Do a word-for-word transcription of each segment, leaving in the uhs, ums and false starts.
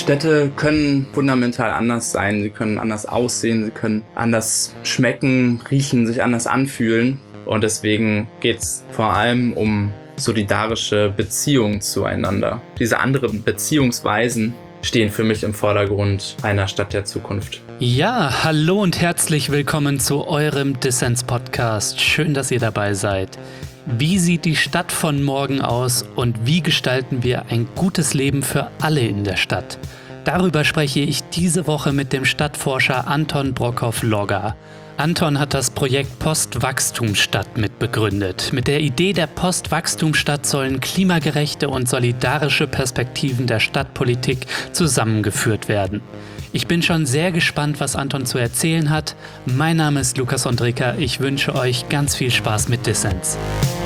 Städte können fundamental anders sein, sie können anders aussehen, sie können anders schmecken, riechen, sich anders anfühlen. Und deswegen geht es vor allem um solidarische Beziehungen zueinander. Diese anderen Beziehungsweisen stehen für mich im Vordergrund einer Stadt der Zukunft. Ja, hallo und herzlich willkommen zu eurem Dissens-Podcast. Schön, dass ihr dabei seid. Wie sieht die Stadt von morgen aus und wie gestalten wir ein gutes Leben für alle in der Stadt? Darüber spreche ich diese Woche mit dem Stadtforscher Anton Brockhoff-Logger. Anton hat das Projekt Postwachstumsstadt mitbegründet. Mit der Idee der Postwachstumsstadt sollen klimagerechte und solidarische Perspektiven der Stadtpolitik zusammengeführt werden. Ich bin schon sehr gespannt, was Anton zu erzählen hat. Mein Name ist Lukas Ondreka. Ich wünsche euch ganz viel Spaß mit Dissens.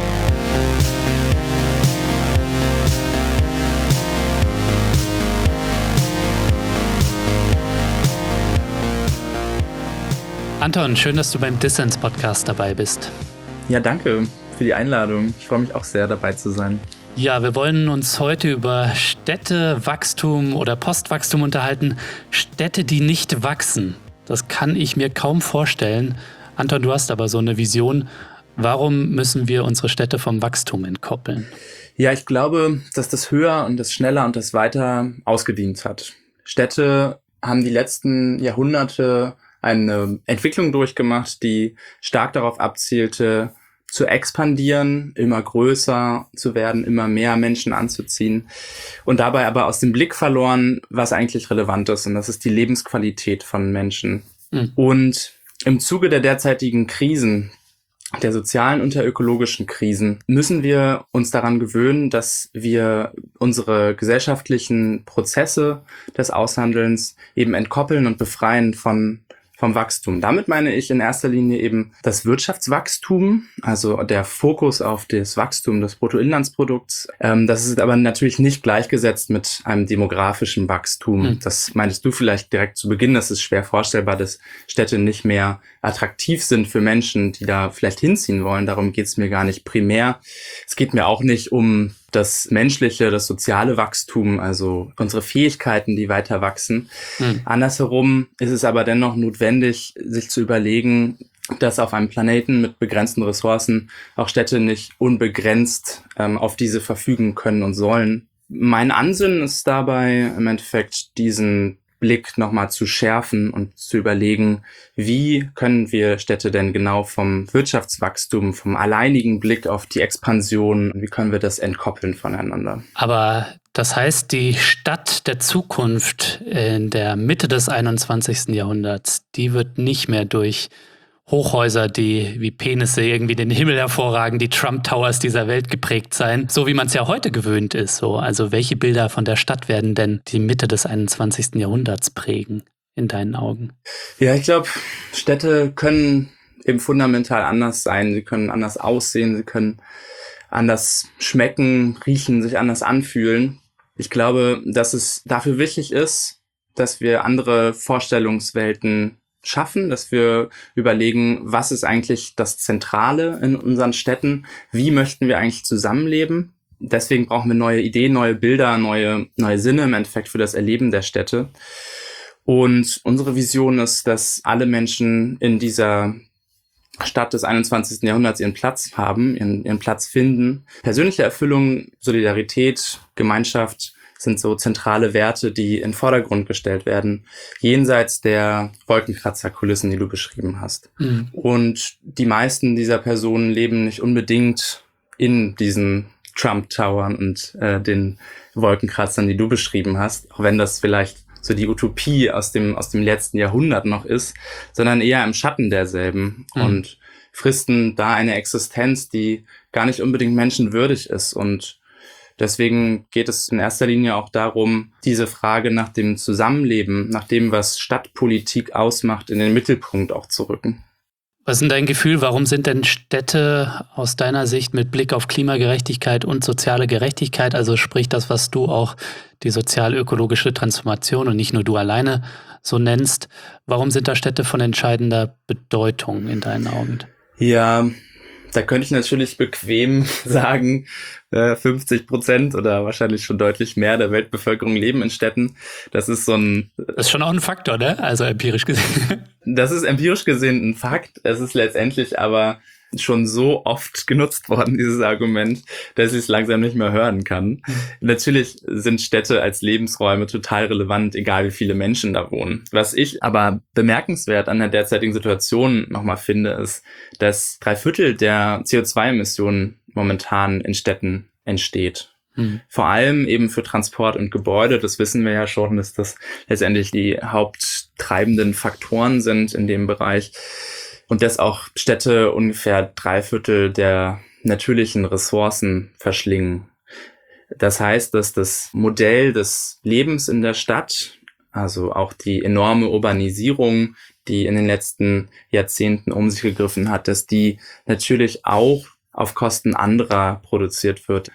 Anton, schön, dass du beim Dissens-Podcast dabei bist. Ja, danke für die Einladung. Ich freue mich auch sehr, dabei zu sein. Ja, wir wollen uns heute über Städtewachstum oder Postwachstum unterhalten. Städte, die nicht wachsen. Das kann ich mir kaum vorstellen. Anton, du hast aber so eine Vision. Warum müssen wir unsere Städte vom Wachstum entkoppeln? Ja, ich glaube, dass das höher und das schneller und das weiter ausgedient hat. Städte haben die letzten Jahrhunderte eine Entwicklung durchgemacht, die stark darauf abzielte, zu expandieren, immer größer zu werden, immer mehr Menschen anzuziehen und dabei aber aus dem Blick verloren, was eigentlich relevant ist, und das ist die Lebensqualität von Menschen. Mhm. Und im Zuge der derzeitigen Krisen, der sozialen und der ökologischen Krisen, müssen wir uns daran gewöhnen, dass wir unsere gesellschaftlichen Prozesse des Aushandelns eben entkoppeln und befreien von vom Wachstum. Damit meine ich in erster Linie eben das Wirtschaftswachstum, also der Fokus auf das Wachstum des Bruttoinlandsprodukts. Ähm, das ist aber natürlich nicht gleichgesetzt mit einem demografischen Wachstum. Mhm. Das meintest du vielleicht direkt zu Beginn. Das ist schwer vorstellbar, dass Städte nicht mehr attraktiv sind für Menschen, die da vielleicht hinziehen wollen. Darum geht es mir gar nicht primär. Es geht mir auch nicht um das menschliche, das soziale Wachstum, also unsere Fähigkeiten, die weiter wachsen. Mhm. Andersherum ist es aber dennoch notwendig, sich zu überlegen, dass auf einem Planeten mit begrenzten Ressourcen auch Städte nicht unbegrenzt ähm, auf diese verfügen können und sollen. Mein Ansinnen ist dabei im Endeffekt, diesen Blick nochmal zu schärfen und zu überlegen, wie können wir Städte denn genau vom Wirtschaftswachstum, vom alleinigen Blick auf die Expansion, wie können wir das entkoppeln voneinander? Aber das heißt, die Stadt der Zukunft in der Mitte des einundzwanzigsten Jahrhunderts, die wird nicht mehr durch Hochhäuser, die wie Penisse irgendwie den Himmel hervorragen, die Trump Towers dieser Welt geprägt sein, so wie man es ja heute gewöhnt ist. So. Also welche Bilder von der Stadt werden denn die Mitte des einundzwanzigsten Jahrhunderts prägen, in deinen Augen? Ja, ich glaube, Städte können eben fundamental anders sein. Sie können anders aussehen, sie können anders schmecken, riechen, sich anders anfühlen. Ich glaube, dass es dafür wichtig ist, dass wir andere Vorstellungswelten schaffen, dass wir überlegen, was ist eigentlich das Zentrale in unseren Städten, wie möchten wir eigentlich zusammenleben. Deswegen brauchen wir neue Ideen, neue Bilder, neue, neue Sinne im Endeffekt für das Erleben der Städte. Und unsere Vision ist, dass alle Menschen in dieser Stadt des einundzwanzigsten Jahrhunderts ihren Platz haben, ihren, ihren Platz finden. Persönliche Erfüllung, Solidarität, Gemeinschaft sind so zentrale Werte, die in den Vordergrund gestellt werden, jenseits der Wolkenkratzerkulissen, die du beschrieben hast. Mhm. Und die meisten dieser Personen leben nicht unbedingt in diesen Trump-Towern und äh, den Wolkenkratzern, die du beschrieben hast, auch wenn das vielleicht so die Utopie aus dem aus dem letzten Jahrhundert noch ist, sondern eher im Schatten derselben mhm. und fristen da eine Existenz, die gar nicht unbedingt menschenwürdig ist. Und deswegen geht es in erster Linie auch darum, diese Frage nach dem Zusammenleben, nach dem, was Stadtpolitik ausmacht, in den Mittelpunkt auch zu rücken. Was ist denn dein Gefühl, warum sind denn Städte aus deiner Sicht mit Blick auf Klimagerechtigkeit und soziale Gerechtigkeit, also sprich das, was du auch die sozial-ökologische Transformation und nicht nur du alleine so nennst, warum sind da Städte von entscheidender Bedeutung in deinen Augen? Ja, Da könnte ich natürlich bequem sagen, fünfzig Prozent oder wahrscheinlich schon deutlich mehr der Weltbevölkerung leben in Städten. Das ist so ein... Das ist schon auch ein Faktor, ne? Also empirisch gesehen. Das ist empirisch gesehen ein Fakt. Es ist letztendlich aber schon so oft genutzt worden, dieses Argument, dass ich es langsam nicht mehr hören kann. Mhm. Natürlich sind Städte als Lebensräume total relevant, egal wie viele Menschen da wohnen. Was ich aber bemerkenswert an der derzeitigen Situation nochmal finde, ist, dass drei Viertel der C O zwei Emissionen momentan in Städten entsteht. Mhm. Vor allem eben für Transport und Gebäude, das wissen wir ja schon, dass das letztendlich die haupttreibenden Faktoren sind in dem Bereich. Und dass auch Städte ungefähr drei Viertel der natürlichen Ressourcen verschlingen. Das heißt, dass das Modell des Lebens in der Stadt, also auch die enorme Urbanisierung, die in den letzten Jahrzehnten um sich gegriffen hat, dass die natürlich auch auf Kosten anderer produziert wird.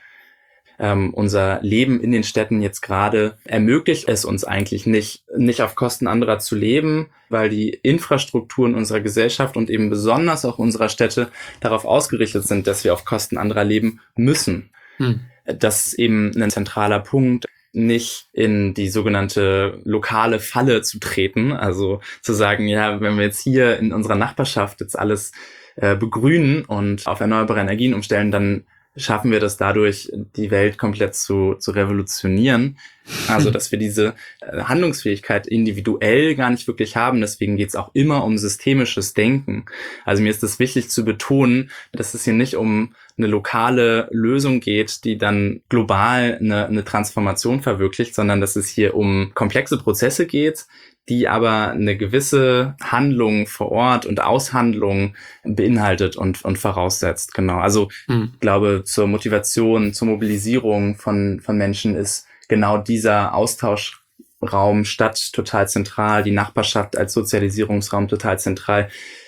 Ähm, unser Leben in den Städten jetzt gerade ermöglicht es uns eigentlich nicht, nicht auf Kosten anderer zu leben, weil die Infrastrukturen unserer Gesellschaft und eben besonders auch unserer Städte darauf ausgerichtet sind, dass wir auf Kosten anderer leben müssen. Hm. Das ist eben ein zentraler Punkt, nicht in die sogenannte lokale Falle zu treten, also zu sagen, ja, wenn wir jetzt hier in unserer Nachbarschaft jetzt alles äh, begrünen und auf erneuerbare Energien umstellen, dann schaffen wir das dadurch, die Welt komplett zu, zu revolutionieren. Also, dass wir diese Handlungsfähigkeit individuell gar nicht wirklich haben. Deswegen geht es auch immer um systemisches Denken. Also mir ist es wichtig zu betonen, dass es hier nicht um eine lokale Lösung geht, die dann global eine, eine Transformation verwirklicht, sondern dass es hier um komplexe Prozesse geht, die aber eine gewisse Handlung vor Ort und Aushandlung beinhaltet und, und voraussetzt. Genau. Also mhm. ich glaube, zur Motivation, zur Mobilisierung von, von Menschen ist genau dieser Austauschraum Stadt total zentral, die Nachbarschaft als Sozialisierungsraum total zentral.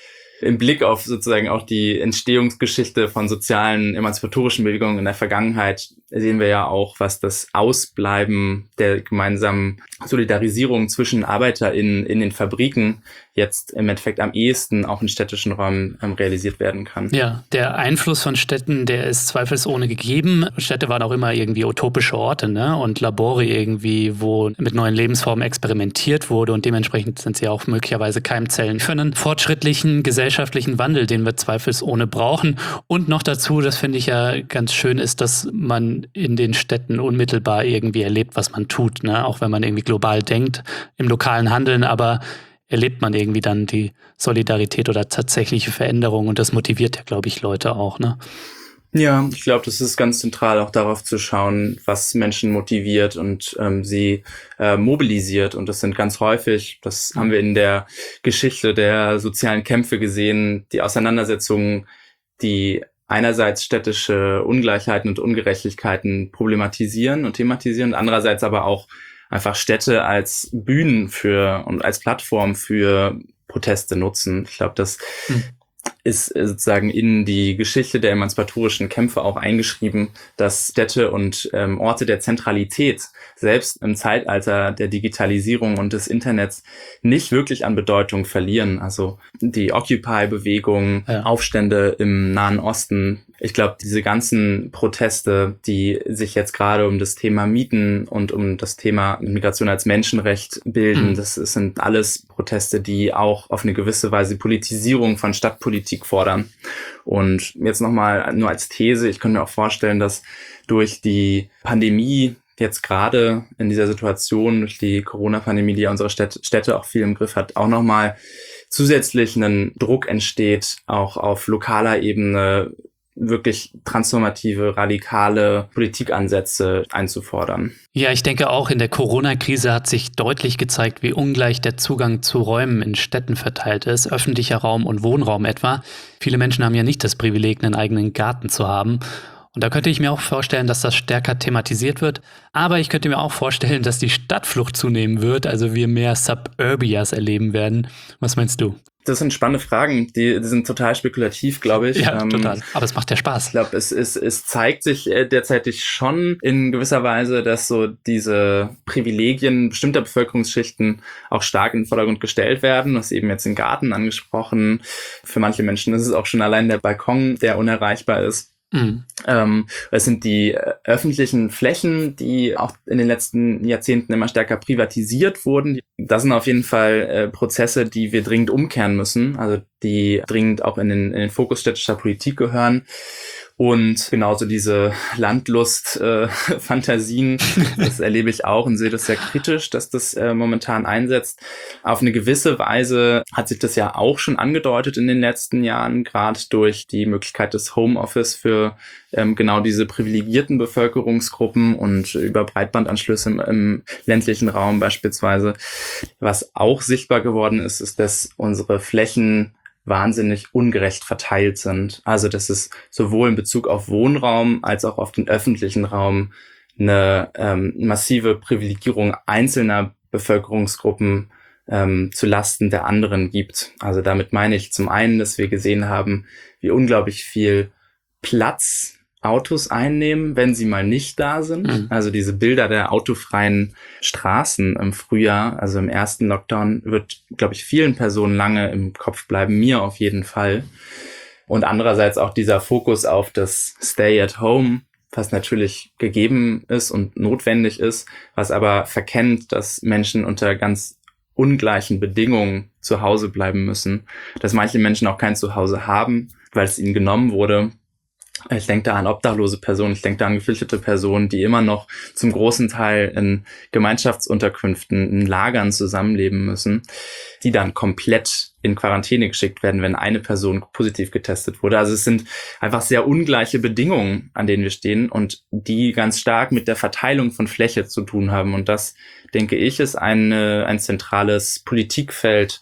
Im Blick auf sozusagen auch die Entstehungsgeschichte von sozialen, emanzipatorischen Bewegungen in der Vergangenheit sehen wir ja auch, was das Ausbleiben der gemeinsamen Solidarisierung zwischen ArbeiterInnen in den Fabriken jetzt im Endeffekt am ehesten auch in städtischen Räumen ähm, realisiert werden kann. Ja, der Einfluss von Städten, der ist zweifelsohne gegeben. Städte waren auch immer irgendwie utopische Orte, ne? Und Labore irgendwie, wo mit neuen Lebensformen experimentiert wurde und dementsprechend sind sie auch möglicherweise Keimzellen für einen fortschrittlichen gesellschaftlichen Wandel, den wir zweifelsohne brauchen. Und noch dazu, das finde ich ja ganz schön, ist, dass man in den Städten unmittelbar irgendwie erlebt, was man tut, ne? Auch wenn man irgendwie global denkt, im lokalen Handeln, aber erlebt man irgendwie dann die Solidarität oder tatsächliche Veränderung und das motiviert ja, glaube ich, Leute auch, ne? Ja, ich glaube, das ist ganz zentral, auch darauf zu schauen, was Menschen motiviert und ähm, sie äh, mobilisiert. Und das sind ganz häufig, das haben wir in der Geschichte der sozialen Kämpfe gesehen, die Auseinandersetzungen, die einerseits städtische Ungleichheiten und Ungerechtigkeiten problematisieren und thematisieren, andererseits aber auch einfach Städte als Bühnen für und als Plattform für Proteste nutzen. Ich glaube, das hm. ist sozusagen in die Geschichte der emanzipatorischen Kämpfe auch eingeschrieben, dass Städte und ähm, Orte der Zentralität selbst im Zeitalter der Digitalisierung und des Internets nicht wirklich an Bedeutung verlieren. Also die Occupy-Bewegung, ja. Aufstände im Nahen Osten. Ich glaube, diese ganzen Proteste, die sich jetzt gerade um das Thema Mieten und um das Thema Migration als Menschenrecht bilden, mhm. das sind alles Proteste, die auch auf eine gewisse Weise Politisierung von Stadtpolitik fordern. Und jetzt nochmal nur als These, ich könnte mir auch vorstellen, dass durch die Pandemie jetzt gerade in dieser Situation, durch die Corona-Pandemie, die ja unsere Städte, Städte auch viel im Griff hat, auch nochmal zusätzlich ein Druck entsteht, auch auf lokaler Ebene wirklich transformative, radikale Politikansätze einzufordern. Ja, ich denke auch, in der Corona-Krise hat sich deutlich gezeigt, wie ungleich der Zugang zu Räumen in Städten verteilt ist, öffentlicher Raum und Wohnraum etwa. Viele Menschen haben ja nicht das Privileg, einen eigenen Garten zu haben. Und da könnte ich mir auch vorstellen, dass das stärker thematisiert wird. Aber ich könnte mir auch vorstellen, dass die Stadtflucht zunehmen wird, also wir mehr Suburbias erleben werden. Was meinst du? Das sind spannende Fragen, die, die sind total spekulativ, glaube ich. Ja, ähm, total. Aber es macht ja Spaß. Ich glaube, es, es, es zeigt sich äh, derzeitig schon in gewisser Weise, dass so diese Privilegien bestimmter Bevölkerungsschichten auch stark in den Vordergrund gestellt werden. Du hast eben jetzt den Garten angesprochen. Für manche Menschen ist es auch schon allein der Balkon, der unerreichbar ist. Mhm. Ähm, es sind die äh, öffentlichen Flächen, die auch in den letzten Jahrzehnten immer stärker privatisiert wurden. Das sind auf jeden Fall äh, Prozesse, die wir dringend umkehren müssen, also die dringend auch in den, in den Fokus städtischer Politik gehören. Und genauso diese Landlust-Fantasien, äh, das erlebe ich auch und sehe das sehr kritisch, dass das äh, momentan einsetzt. Auf eine gewisse Weise hat sich das ja auch schon angedeutet in den letzten Jahren, gerade durch die Möglichkeit des Homeoffice für ähm, genau diese privilegierten Bevölkerungsgruppen und über Breitbandanschlüsse im, im ländlichen Raum beispielsweise. Was auch sichtbar geworden ist, ist, dass unsere Flächen wahnsinnig ungerecht verteilt sind. Also dass es sowohl in Bezug auf Wohnraum als auch auf den öffentlichen Raum eine ähm, massive Privilegierung einzelner Bevölkerungsgruppen ähm, zu Lasten der anderen gibt. Also damit meine ich zum einen, dass wir gesehen haben, wie unglaublich viel Platz Autos einnehmen, wenn sie mal nicht da sind. Mhm. Also diese Bilder der autofreien Straßen im Frühjahr, also im ersten Lockdown, wird, glaube ich, vielen Personen lange im Kopf bleiben, mir auf jeden Fall. Und andererseits auch dieser Fokus auf das Stay at Home, was natürlich gegeben ist und notwendig ist, was aber verkennt, dass Menschen unter ganz ungleichen Bedingungen zu Hause bleiben müssen, dass manche Menschen auch kein Zuhause haben, weil es ihnen genommen wurde. Ich denke da an obdachlose Personen, ich denke da an geflüchtete Personen, die immer noch zum großen Teil in Gemeinschaftsunterkünften, in Lagern zusammenleben müssen, die dann komplett in Quarantäne geschickt werden, wenn eine Person positiv getestet wurde. Also es sind einfach sehr ungleiche Bedingungen, an denen wir stehen und die ganz stark mit der Verteilung von Fläche zu tun haben. Und das, denke ich, ist eine, ein zentrales Politikfeld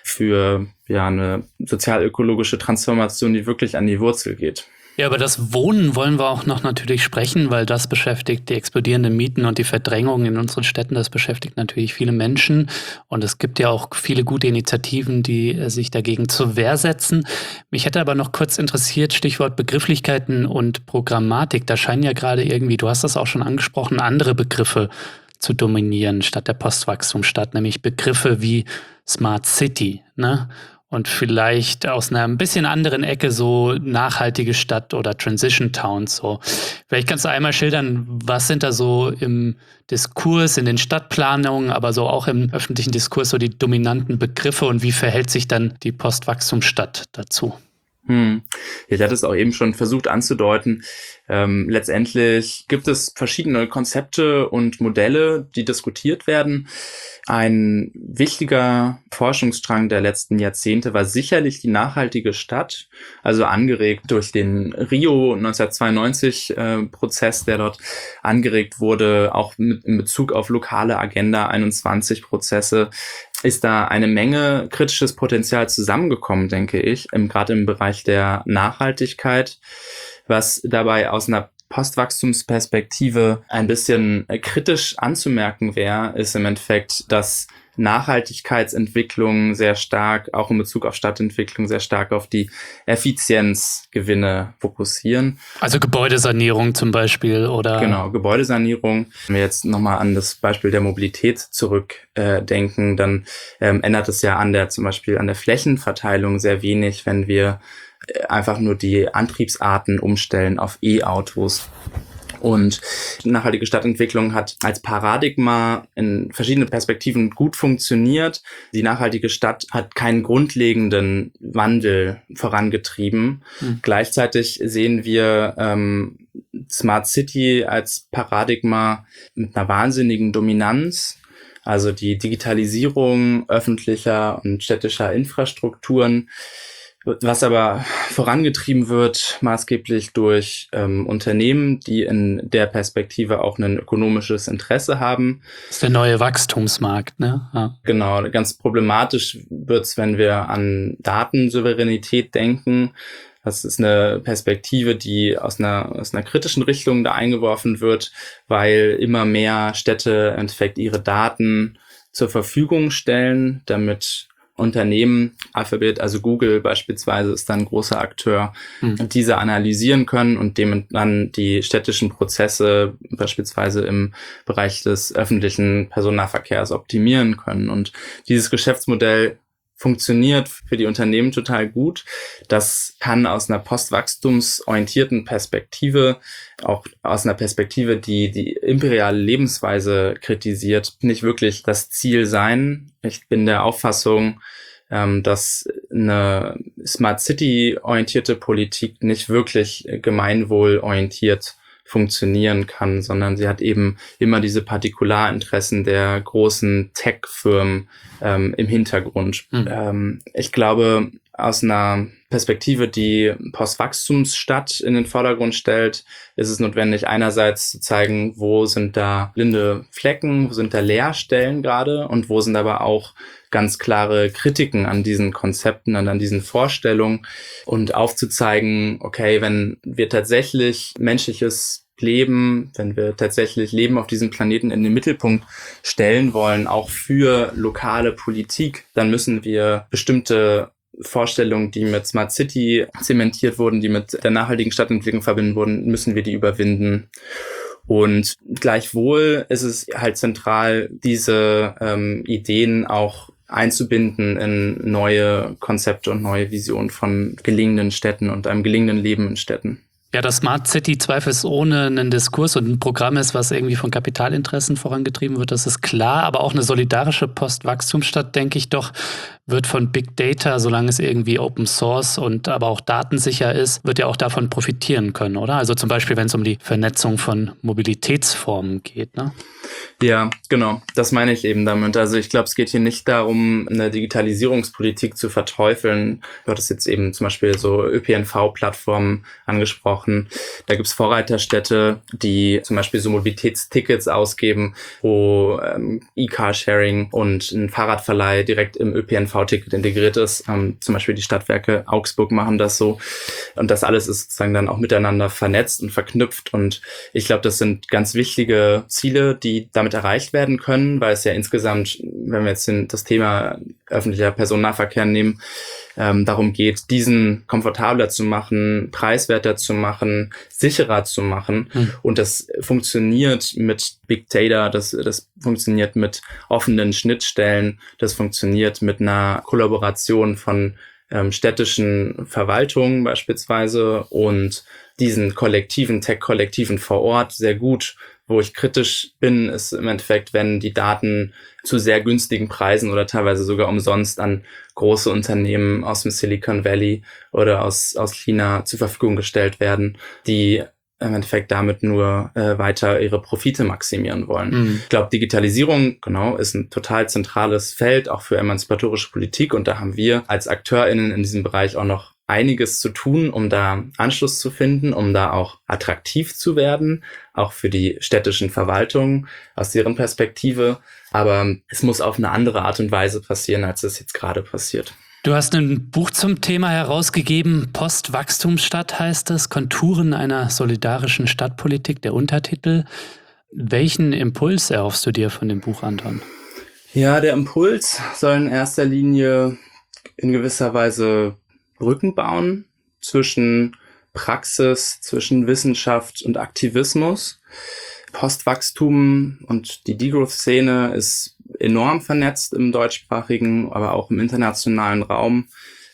für ja eine sozialökologische Transformation, die wirklich an die Wurzel geht. Ja, über das Wohnen wollen wir auch noch natürlich sprechen, weil das beschäftigt die explodierenden Mieten und die Verdrängung in unseren Städten. Das beschäftigt natürlich viele Menschen. Und es gibt ja auch viele gute Initiativen, die sich dagegen zur Wehr setzen. Mich hätte aber noch kurz interessiert, Stichwort Begrifflichkeiten und Programmatik. Da scheinen ja gerade irgendwie, du hast das auch schon angesprochen, andere Begriffe zu dominieren statt der Postwachstumsstadt, nämlich Begriffe wie Smart City, ne? Und vielleicht aus einer ein bisschen anderen Ecke so nachhaltige Stadt oder Transition Towns. So. Vielleicht kannst du einmal schildern, was sind da so im Diskurs, in den Stadtplanungen, aber so auch im öffentlichen Diskurs so die dominanten Begriffe und wie verhält sich dann die Postwachstumsstadt dazu? Hm. Ich hatte es auch eben schon versucht anzudeuten. Ähm, letztendlich gibt es verschiedene Konzepte und Modelle, die diskutiert werden. Ein wichtiger Forschungsstrang der letzten Jahrzehnte war sicherlich die nachhaltige Stadt, also angeregt durch den Rio neunzehnhundertzweiundneunzig äh, Prozess, der dort angeregt wurde, auch mit, in Bezug auf lokale Agenda einundzwanzig Prozesse. Ist da eine Menge kritisches Potenzial zusammengekommen, denke ich, im, gerade im Bereich der Nachhaltigkeit, was dabei aus einer Postwachstumsperspektive ein bisschen kritisch anzumerken wäre, ist im Endeffekt, dass Nachhaltigkeitsentwicklung sehr stark, auch in Bezug auf Stadtentwicklung, sehr stark auf die Effizienzgewinne fokussieren. Also Gebäudesanierung zum Beispiel, oder? Genau, Gebäudesanierung. Wenn wir jetzt nochmal an das Beispiel der Mobilität zurückdenken, äh, dann ähm, ändert es ja an der, zum Beispiel an der Flächenverteilung sehr wenig, wenn wir einfach nur die Antriebsarten umstellen auf E-Autos. Und nachhaltige Stadtentwicklung hat als Paradigma in verschiedenen Perspektiven gut funktioniert. Die nachhaltige Stadt hat keinen grundlegenden Wandel vorangetrieben. Mhm. Gleichzeitig sehen wir ähm, Smart City als Paradigma mit einer wahnsinnigen Dominanz. Also die Digitalisierung öffentlicher und städtischer Infrastrukturen, was aber vorangetrieben wird, maßgeblich durch ähm, Unternehmen, die in der Perspektive auch ein ökonomisches Interesse haben. Das ist der neue Wachstumsmarkt, ne? Ja. Genau, ganz problematisch wird's, wenn wir an Datensouveränität denken. Das ist eine Perspektive, die aus einer, aus einer kritischen Richtung da eingeworfen wird, weil immer mehr Städte im Endeffekt ihre Daten zur Verfügung stellen, damit Unternehmen, Alphabet, also Google beispielsweise, ist dann ein großer Akteur, mhm. diese analysieren können und dem dann die städtischen Prozesse beispielsweise im Bereich des öffentlichen Personennahverkehrs optimieren können. Und dieses Geschäftsmodell funktioniert für die Unternehmen total gut. Das kann aus einer postwachstumsorientierten Perspektive, auch aus einer Perspektive, die die imperiale Lebensweise kritisiert, nicht wirklich das Ziel sein. Ich bin der Auffassung, dass eine Smart City-orientierte Politik nicht wirklich gemeinwohlorientiert funktionieren kann, sondern sie hat eben immer diese Partikularinteressen der großen Tech-Firmen ähm, im Hintergrund. Mhm. Ähm, ich glaube, aus einer Perspektive, die Postwachstumsstadt in den Vordergrund stellt, ist es notwendig, einerseits zu zeigen, wo sind da blinde Flecken, wo sind da Leerstellen gerade und wo sind aber auch ganz klare Kritiken an diesen Konzepten und an diesen Vorstellungen und aufzuzeigen, okay, wenn wir tatsächlich menschliches Leben, wenn wir tatsächlich Leben auf diesem Planeten in den Mittelpunkt stellen wollen, auch für lokale Politik, dann müssen wir bestimmte Vorstellungen, die mit Smart City zementiert wurden, die mit der nachhaltigen Stadtentwicklung verbunden wurden, müssen wir die überwinden. Und gleichwohl ist es halt zentral, diese ähm, Ideen auch einzubinden in neue Konzepte und neue Visionen von gelingenden Städten und einem gelingenden Leben in Städten. Ja, dass Smart City zweifelsohne ein Diskurs und ein Programm ist, was irgendwie von Kapitalinteressen vorangetrieben wird, das ist klar. Aber auch eine solidarische Postwachstumsstadt, denke ich doch, wird von Big Data, solange es irgendwie Open Source und aber auch datensicher ist, wird ja auch davon profitieren können, oder? Also zum Beispiel, wenn es um die Vernetzung von Mobilitätsformen geht, ne? Ja, genau. Das meine ich eben damit. Also ich glaube, es geht hier nicht darum, eine Digitalisierungspolitik zu verteufeln. Du hattest jetzt eben zum Beispiel so Ö P N V-Plattformen angesprochen. Da gibt's Vorreiterstädte, die zum Beispiel so Mobilitätstickets ausgeben, wo ähm, E-Car-Sharing und ein Fahrradverleih direkt im Ö P N V-Ticket integriert ist. Ähm, zum Beispiel die Stadtwerke Augsburg machen das so. Und das alles ist sozusagen dann auch miteinander vernetzt und verknüpft. Und ich glaube, das sind ganz wichtige Ziele, die damit erreicht werden können, weil es ja insgesamt, wenn wir jetzt das Thema öffentlicher Personennahverkehr nehmen, ähm, darum geht, diesen komfortabler zu machen, preiswerter zu machen, sicherer zu machen. Mhm. Und das funktioniert mit Big Data, das, das funktioniert mit offenen Schnittstellen, das funktioniert mit einer Kollaboration von ähm, städtischen Verwaltungen beispielsweise und diesen kollektiven, Tech-Kollektiven vor Ort sehr gut. Wo ich kritisch bin, ist im Endeffekt, wenn die Daten zu sehr günstigen Preisen oder teilweise sogar umsonst an große Unternehmen aus dem Silicon Valley oder aus, aus China zur Verfügung gestellt werden, die im Endeffekt damit nur äh, weiter ihre Profite maximieren wollen. Mhm. Ich glaube, Digitalisierung, genau, ist ein total zentrales Feld, auch für emanzipatorische Politik. Und da haben wir als AkteurInnen in diesem Bereich auch noch einiges zu tun, um da Anschluss zu finden, um da auch attraktiv zu werden, auch für die städtischen Verwaltungen aus deren Perspektive. Aber es muss auf eine andere Art und Weise passieren, als es jetzt gerade passiert. Du hast ein Buch zum Thema herausgegeben, Postwachstumsstadt heißt es, Konturen einer solidarischen Stadtpolitik, der Untertitel. Welchen Impuls erhoffst du dir von dem Buch, Anton? Ja, der Impuls soll in erster Linie in gewisser Weise Brücken bauen zwischen Praxis, zwischen Wissenschaft und Aktivismus. Postwachstum und die Degrowth-Szene ist enorm vernetzt im deutschsprachigen, aber auch im internationalen Raum.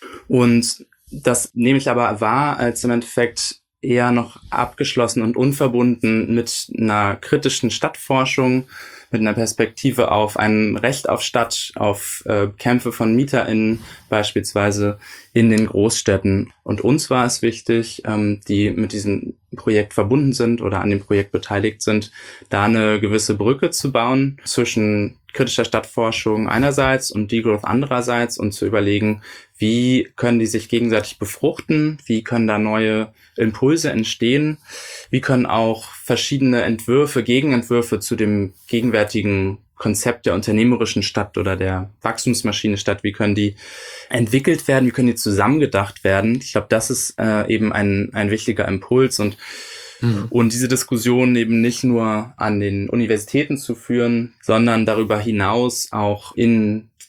Und das nehme ich aber wahr als im Endeffekt eher noch abgeschlossen und unverbunden mit einer kritischen Stadtforschung, mit einer Perspektive auf ein Recht auf Stadt, auf äh, Kämpfe von MieterInnen beispielsweise in den Großstädten. Und uns war es wichtig, ähm, die mit diesem Projekt verbunden sind oder an dem Projekt beteiligt sind, da eine gewisse Brücke zu bauen zwischen kritischer Stadtforschung einerseits und Degrowth andererseits und zu überlegen, wie können die sich gegenseitig befruchten, wie können da neue Impulse entstehen, wie können auch verschiedene Entwürfe, Gegenentwürfe zu dem gegenwärtigen Konzept der unternehmerischen Stadt oder der Wachstumsmaschine Stadt, wie können die entwickelt werden, wie können die zusammengedacht werden. Ich glaube, das ist äh, eben ein, ein wichtiger Impuls und Mhm. Und diese Diskussion eben nicht nur an den Universitäten zu führen, sondern darüber hinaus auch in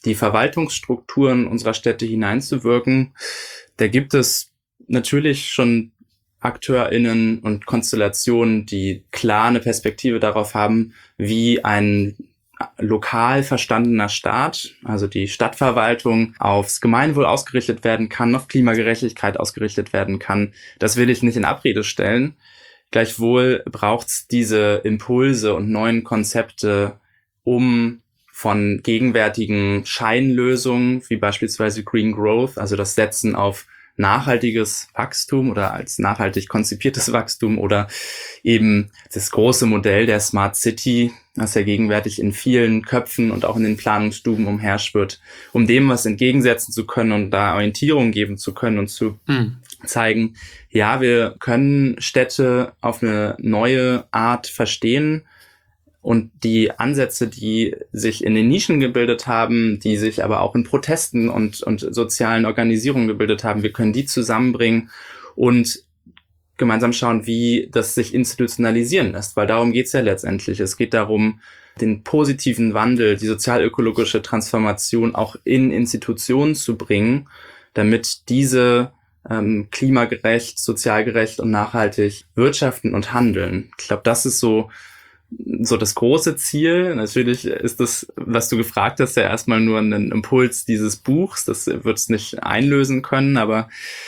die Verwaltungsstrukturen unserer Städte hineinzuwirken. Da gibt es natürlich schon AkteurInnen und Konstellationen, die klar eine Perspektive darauf haben, wie ein lokal verstandener Staat, also die Stadtverwaltung, aufs Gemeinwohl ausgerichtet werden kann, auf Klimagerechtigkeit ausgerichtet werden kann. Das will ich nicht in Abrede stellen. Gleichwohl braucht es diese Impulse und neuen Konzepte, um von gegenwärtigen Scheinlösungen, wie beispielsweise Green Growth, also das Setzen auf nachhaltiges Wachstum oder als nachhaltig konzipiertes Wachstum oder eben das große Modell der Smart City, das ja gegenwärtig in vielen Köpfen und auch in den Planungsstuben umherschwirrt, um dem was entgegensetzen zu können und da Orientierung geben zu können und zu mhm. zeigen, ja, wir können Städte auf eine neue Art verstehen. Und die Ansätze, die sich in den Nischen gebildet haben, die sich aber auch in Protesten und, und sozialen Organisierungen gebildet haben, wir können die zusammenbringen und gemeinsam schauen, wie das sich institutionalisieren lässt. Weil darum geht's ja letztendlich. Es geht darum, den positiven Wandel, die sozialökologische Transformation auch in Institutionen zu bringen, damit diese ähm, klimagerecht, sozialgerecht und nachhaltig wirtschaften und handeln. Ich glaube, das ist so So das große Ziel. Natürlich ist das, was du gefragt hast, ja erstmal nur ein Impuls dieses Buchs. Das wird es nicht einlösen können, aber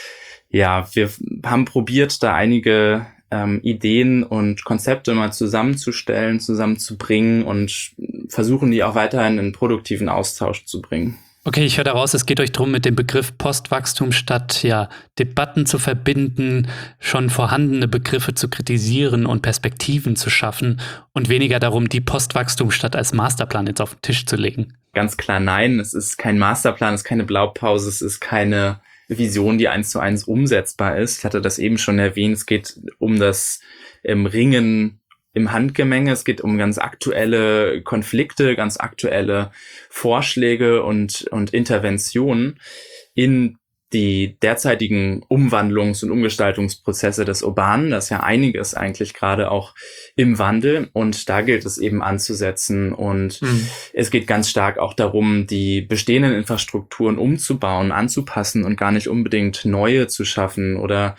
ja, wir haben probiert, da einige ähm, Ideen und Konzepte mal zusammenzustellen, zusammenzubringen und versuchen, die auch weiterhin in produktiven Austausch zu bringen. Okay, ich höre daraus, es geht euch darum, mit dem Begriff Postwachstum statt ja, Debatten zu verbinden, schon vorhandene Begriffe zu kritisieren und Perspektiven zu schaffen und weniger darum, die Postwachstumsstadt als Masterplan jetzt auf den Tisch zu legen. Ganz klar nein, es ist kein Masterplan, es ist keine Blaupause, es ist keine Vision, die eins zu eins umsetzbar ist. Ich hatte das eben schon erwähnt, es geht um das ähm, Ringen im Handgemenge. Es geht um ganz aktuelle Konflikte, ganz aktuelle Vorschläge und, und Interventionen in die derzeitigen Umwandlungs- und Umgestaltungsprozesse des Urbanen. Das ist ja einiges eigentlich gerade auch im Wandel und da gilt es eben anzusetzen und mhm. es geht ganz stark auch darum, die bestehenden Infrastrukturen umzubauen, anzupassen und gar nicht unbedingt neue zu schaffen oder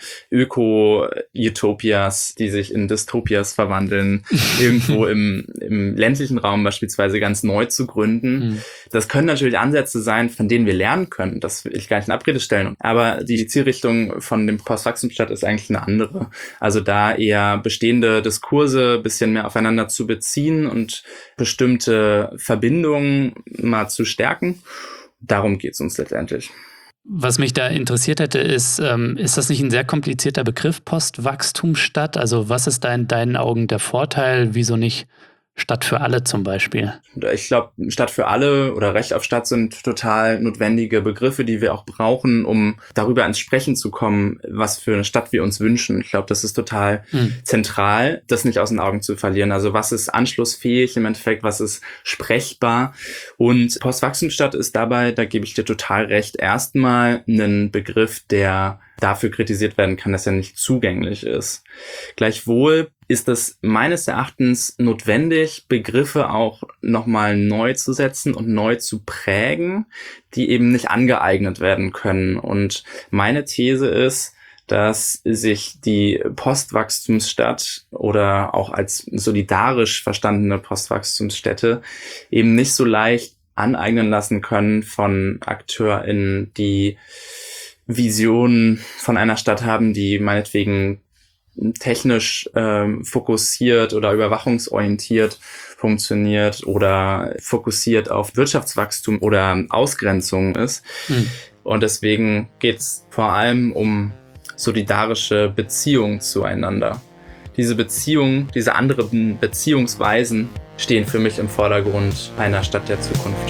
Öko-Utopias, die sich in Dystopias verwandeln, irgendwo im, im ländlichen Raum beispielsweise ganz neu zu gründen. Mhm. Das können natürlich Ansätze sein, von denen wir lernen können. Das will ich gar nicht in Abrede stellen. Aber die Zielrichtung von dem Postwachstumsstadt ist eigentlich eine andere. Also da eher bestehende Diskurse ein bisschen mehr aufeinander zu beziehen und bestimmte Verbindungen mal zu stärken. Darum geht es uns letztendlich. Was mich da interessiert hätte, ist, ähm, ist das nicht ein sehr komplizierter Begriff, Postwachstumsstadt? Also was ist da in deinen Augen der Vorteil? Wieso nicht Stadt für alle zum Beispiel? Ich glaube, Stadt für alle oder Recht auf Stadt sind total notwendige Begriffe, die wir auch brauchen, um darüber ins Sprechen zu kommen, was für eine Stadt wir uns wünschen. Ich glaube, das ist total hm. zentral, das nicht aus den Augen zu verlieren. Also was ist anschlussfähig im Endeffekt, was ist sprechbar? Und Postwachstumsstadt ist dabei, da gebe ich dir total recht, erstmal ein Begriff, der dafür kritisiert werden kann, dass er nicht zugänglich ist. Gleichwohl ist es meines Erachtens notwendig, Begriffe auch nochmal neu zu setzen und neu zu prägen, die eben nicht angeeignet werden können. Und meine These ist, dass sich die Postwachstumsstadt oder auch als solidarisch verstandene Postwachstumsstädte eben nicht so leicht aneignen lassen können von AkteurInnen, die Visionen von einer Stadt haben, die meinetwegen technisch ähm, fokussiert oder überwachungsorientiert funktioniert oder fokussiert auf Wirtschaftswachstum oder Ausgrenzung ist. Hm. Und deswegen geht es vor allem um solidarische Beziehungen zueinander. Diese Beziehungen, diese anderen Beziehungsweisen stehen für mich im Vordergrund einer Stadt der Zukunft.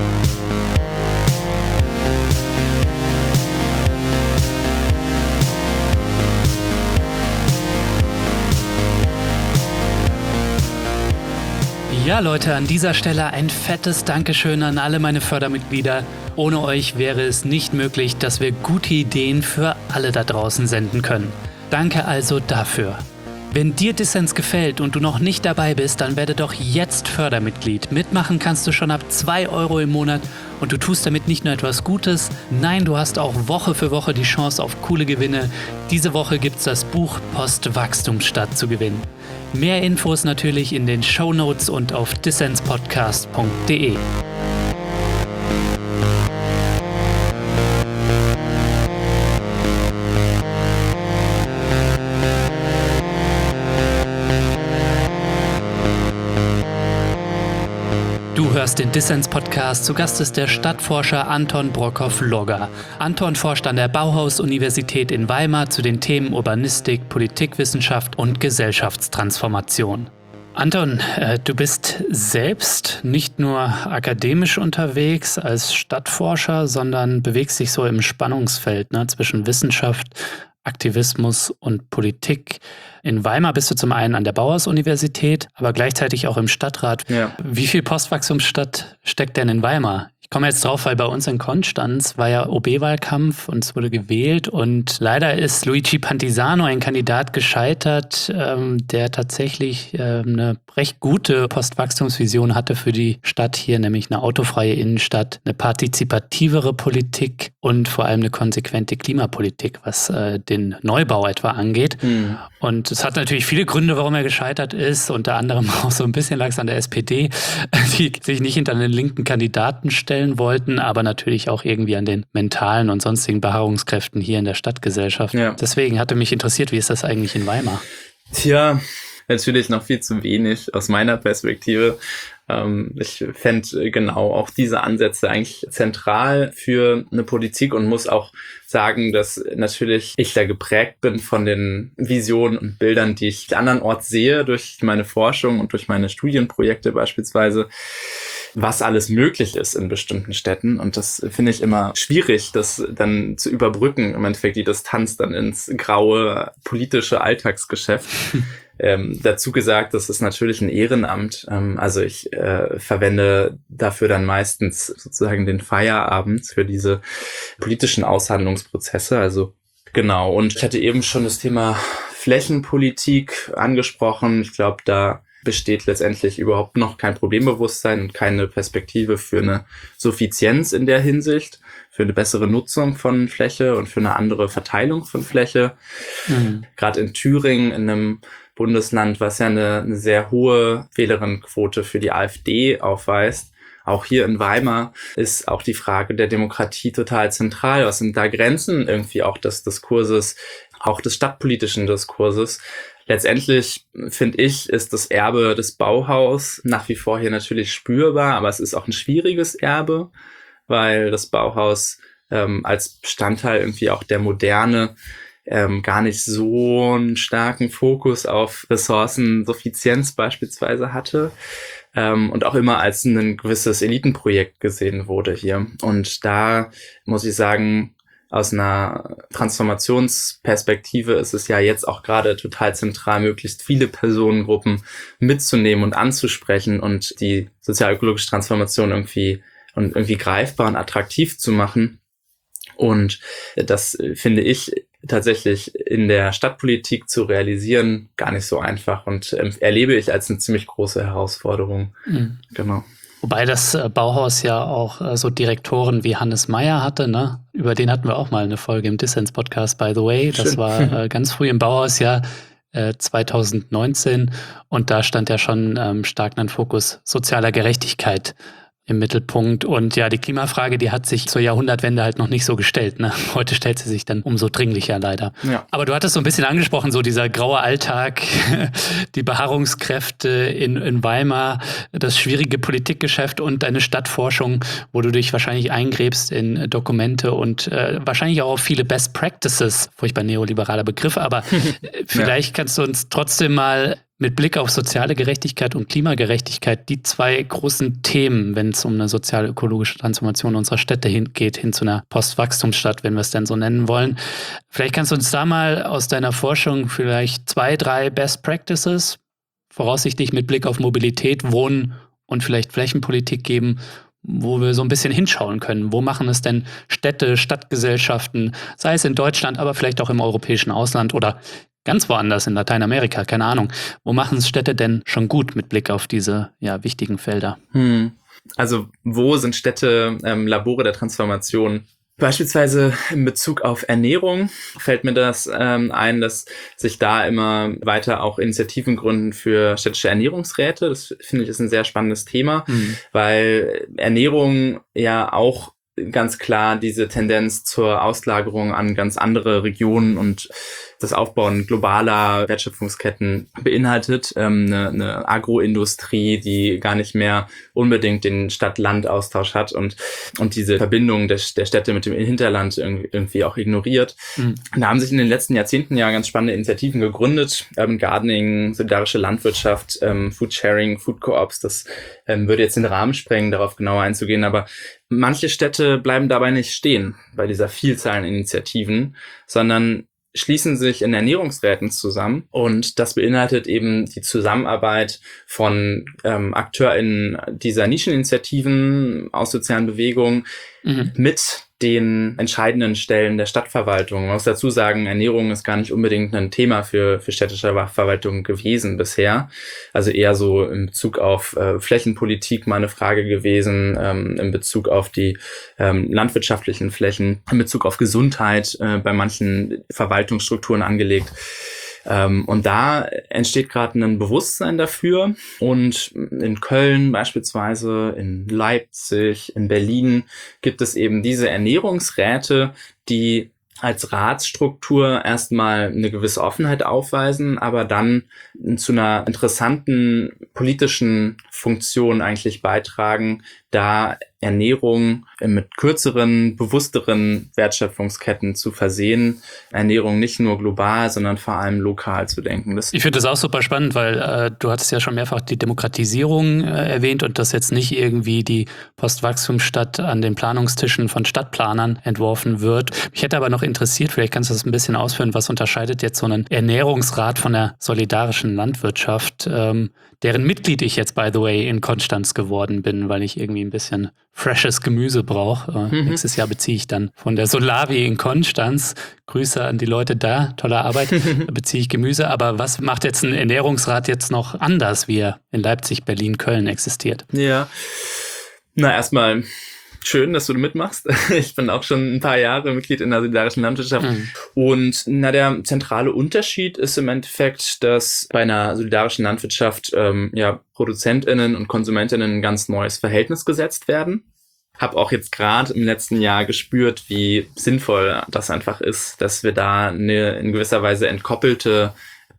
Ja, Leute, an dieser Stelle ein fettes Dankeschön an alle meine Fördermitglieder. Ohne euch wäre es nicht möglich, dass wir gute Ideen für alle da draußen senden können. Danke also dafür. Wenn dir Dissens gefällt und du noch nicht dabei bist, dann werde doch jetzt Fördermitglied. Mitmachen kannst du schon ab zwei Euro im Monat und du tust damit nicht nur etwas Gutes, nein, du hast auch Woche für Woche die Chance auf coole Gewinne. Diese Woche gibt's das Buch Postwachstumsstadt zu gewinnen. Mehr Infos natürlich in den Shownotes und auf dissenspodcast punkt de. Du hörst den Dissens-Podcast. Zu Gast ist der Stadtforscher Anton Brockhoff-Logger. Anton forscht an der Bauhaus-Universität in Weimar zu den Themen Urbanistik, Politikwissenschaft und Gesellschaftstransformation. Anton, äh, du bist selbst nicht nur akademisch unterwegs als Stadtforscher, sondern bewegst dich so im Spannungsfeld, ne, zwischen Wissenschaft, Aktivismus und Politik. In Weimar bist du zum einen an der Bauhaus-Universität, aber gleichzeitig auch im Stadtrat. Ja. Wie viel Postwachstumsstadt steckt denn in Weimar? Ich komme jetzt drauf, weil bei uns in Konstanz war ja O B-Wahlkampf und es wurde gewählt und leider ist Luigi Pantisano, ein Kandidat, gescheitert, ähm, der tatsächlich ähm, eine recht gute Postwachstumsvision hatte für die Stadt hier, nämlich eine autofreie Innenstadt, eine partizipativere Politik und vor allem eine konsequente Klimapolitik, was äh, den Neubau etwa angeht. Mhm. Und es hat natürlich viele Gründe, warum er gescheitert ist. Unter anderem auch so ein bisschen lag es an der S P D, die sich nicht hinter einen linken Kandidaten stellen wollten, aber natürlich auch irgendwie an den mentalen und sonstigen Beharrungskräften hier in der Stadtgesellschaft. Ja. Deswegen hatte mich interessiert, wie ist das eigentlich in Weimar? Tja, natürlich noch viel zu wenig aus meiner Perspektive. Ich fände genau auch diese Ansätze eigentlich zentral für eine Politik und muss auch sagen, dass natürlich ich da geprägt bin von den Visionen und Bildern, die ich andernorts sehe durch meine Forschung und durch meine Studienprojekte beispielsweise, was alles möglich ist in bestimmten Städten. Und das finde ich immer schwierig, das dann zu überbrücken, im Endeffekt die Distanz dann ins graue politische Alltagsgeschäft. Ähm, dazu gesagt, das ist natürlich ein Ehrenamt. Ähm, also ich äh, verwende dafür dann meistens sozusagen den Feierabend für diese politischen Aushandlungsprozesse. Also genau. Und ich hatte eben schon das Thema Flächenpolitik angesprochen. Ich glaube, da besteht letztendlich überhaupt noch kein Problembewusstsein und keine Perspektive für eine Suffizienz in der Hinsicht, für eine bessere Nutzung von Fläche und für eine andere Verteilung von Fläche. Mhm. Gerade in Thüringen, in einem Bundesland, was ja eine, eine sehr hohe Wählerinnenquote für die AfD aufweist. Auch hier in Weimar ist auch die Frage der Demokratie total zentral. Was sind da Grenzen irgendwie auch des Diskurses, auch des stadtpolitischen Diskurses? Letztendlich, finde ich, ist das Erbe des Bauhaus nach wie vor hier natürlich spürbar, aber es ist auch ein schwieriges Erbe, weil das Bauhaus ähm, als Bestandteil irgendwie auch der Moderne ähm, gar nicht so einen starken Fokus auf Ressourcensuffizienz beispielsweise hatte. Ähm, und auch immer als ein gewisses Elitenprojekt gesehen wurde hier. Und da muss ich sagen, aus einer Transformationsperspektive ist es ja jetzt auch gerade total zentral, möglichst viele Personengruppen mitzunehmen und anzusprechen und die sozialökologische Transformation irgendwie und irgendwie greifbar und attraktiv zu machen. Und das finde ich tatsächlich in der Stadtpolitik zu realisieren gar nicht so einfach und ähm, erlebe ich als eine ziemlich große Herausforderung. Mhm. Genau. Wobei das Bauhaus ja auch so Direktoren wie Hannes Meyer hatte, ne? Über den hatten wir auch mal eine Folge im Dissens-Podcast, by the way. Das Schön. war äh, ganz früh im Bauhausjahr äh, zwanzig neunzehn und da stand ja schon ähm, stark ein Fokus sozialer Gerechtigkeit im Mittelpunkt. Und ja, die Klimafrage, die hat sich zur Jahrhundertwende halt noch nicht so gestellt. Ne? Heute stellt sie sich dann umso dringlicher leider. Ja. Aber du hattest so ein bisschen angesprochen, so dieser graue Alltag, die Beharrungskräfte in, in Weimar, das schwierige Politikgeschäft und deine Stadtforschung, wo du dich wahrscheinlich eingräbst in Dokumente und äh, wahrscheinlich auch auf viele Best Practices, furchtbar neoliberaler Begriff, aber vielleicht ja. kannst du uns trotzdem mal mit Blick auf soziale Gerechtigkeit und Klimagerechtigkeit die zwei großen Themen, wenn es um eine sozial-ökologische Transformation unserer Städte hingeht, hin zu einer Postwachstumsstadt, wenn wir es denn so nennen wollen. Vielleicht kannst du uns da mal aus deiner Forschung vielleicht zwei, drei Best Practices, voraussichtlich mit Blick auf Mobilität, Wohnen und vielleicht Flächenpolitik geben, wo wir so ein bisschen hinschauen können. Wo machen es denn Städte, Stadtgesellschaften, sei es in Deutschland, aber vielleicht auch im europäischen Ausland oder ganz woanders in Lateinamerika, keine Ahnung. Wo machen es Städte denn schon gut mit Blick auf diese ja, wichtigen Felder? Hm. Also wo sind Städte ähm, Labore der Transformation? Beispielsweise in Bezug auf Ernährung fällt mir das ähm, ein, dass sich da immer weiter auch Initiativen gründen für städtische Ernährungsräte. Das finde ich ist ein sehr spannendes Thema, mhm. weil Ernährung ja auch ganz klar diese Tendenz zur Auslagerung an ganz andere Regionen und das Aufbauen globaler Wertschöpfungsketten beinhaltet. Ähm, eine, eine Agroindustrie, die gar nicht mehr unbedingt den Stadt-Land-Austausch hat und und diese Verbindung der, der Städte mit dem Hinterland irgendwie auch ignoriert. Mhm. Da haben sich in den letzten Jahrzehnten ja ganz spannende Initiativen gegründet. Urban Gardening, solidarische Landwirtschaft, ähm, Food Sharing, Food Co-ops. Das ähm, würde jetzt den Rahmen sprengen, darauf genauer einzugehen. Aber manche Städte bleiben dabei nicht stehen bei dieser Vielzahl an Initiativen, sondern schließen sich in Ernährungsräten zusammen und das beinhaltet eben die Zusammenarbeit von ähm, AkteurInnen dieser Nischeninitiativen aus sozialen Bewegungen mhm. mit den entscheidenden Stellen der Stadtverwaltung. Man muss dazu sagen, Ernährung ist gar nicht unbedingt ein Thema für, für städtische Verwaltung gewesen bisher. Also eher so in Bezug auf äh, Flächenpolitik mal eine Frage gewesen, ähm, in Bezug auf die ähm, landwirtschaftlichen Flächen, in Bezug auf Gesundheit äh, bei manchen Verwaltungsstrukturen angelegt. Ähm, und da entsteht gerade ein Bewusstsein dafür und in Köln beispielsweise, in Leipzig, in Berlin gibt es eben diese Ernährungsräte, die als Ratsstruktur erstmal eine gewisse Offenheit aufweisen, aber dann zu einer interessanten politischen Funktion eigentlich beitragen, da Ernährung mit kürzeren, bewussteren Wertschöpfungsketten zu versehen, Ernährung nicht nur global, sondern vor allem lokal zu denken. Das ich finde das auch super spannend, weil äh, du hattest ja schon mehrfach die Demokratisierung äh, erwähnt und dass jetzt nicht irgendwie die Postwachstumsstadt an den Planungstischen von Stadtplanern entworfen wird. Mich hätte aber noch interessiert, vielleicht kannst du das ein bisschen ausführen, was unterscheidet jetzt so einen Ernährungsrat von der solidarischen Landwirtschaft, ähm, deren Mitglied ich jetzt, by the way, in Konstanz geworden bin, weil ich irgendwie ein bisschen freshes Gemüse brauche. Äh, mhm. Nächstes Jahr beziehe ich dann von der Solavi in Konstanz. Grüße an die Leute da, tolle Arbeit, beziehe ich Gemüse. Aber was macht jetzt ein Ernährungsrat jetzt noch anders, wie er in Leipzig, Berlin, Köln existiert? Ja, na erstmal schön, dass du mitmachst. Ich bin auch schon ein paar Jahre Mitglied in der solidarischen Landwirtschaft. Mhm. Und na, der zentrale Unterschied ist im Endeffekt, dass bei einer solidarischen Landwirtschaft ähm, ja ProduzentInnen und KonsumentInnen ein ganz neues Verhältnis gesetzt werden. Habe auch jetzt gerade im letzten Jahr gespürt, wie sinnvoll das einfach ist, dass wir da eine in gewisser Weise entkoppelte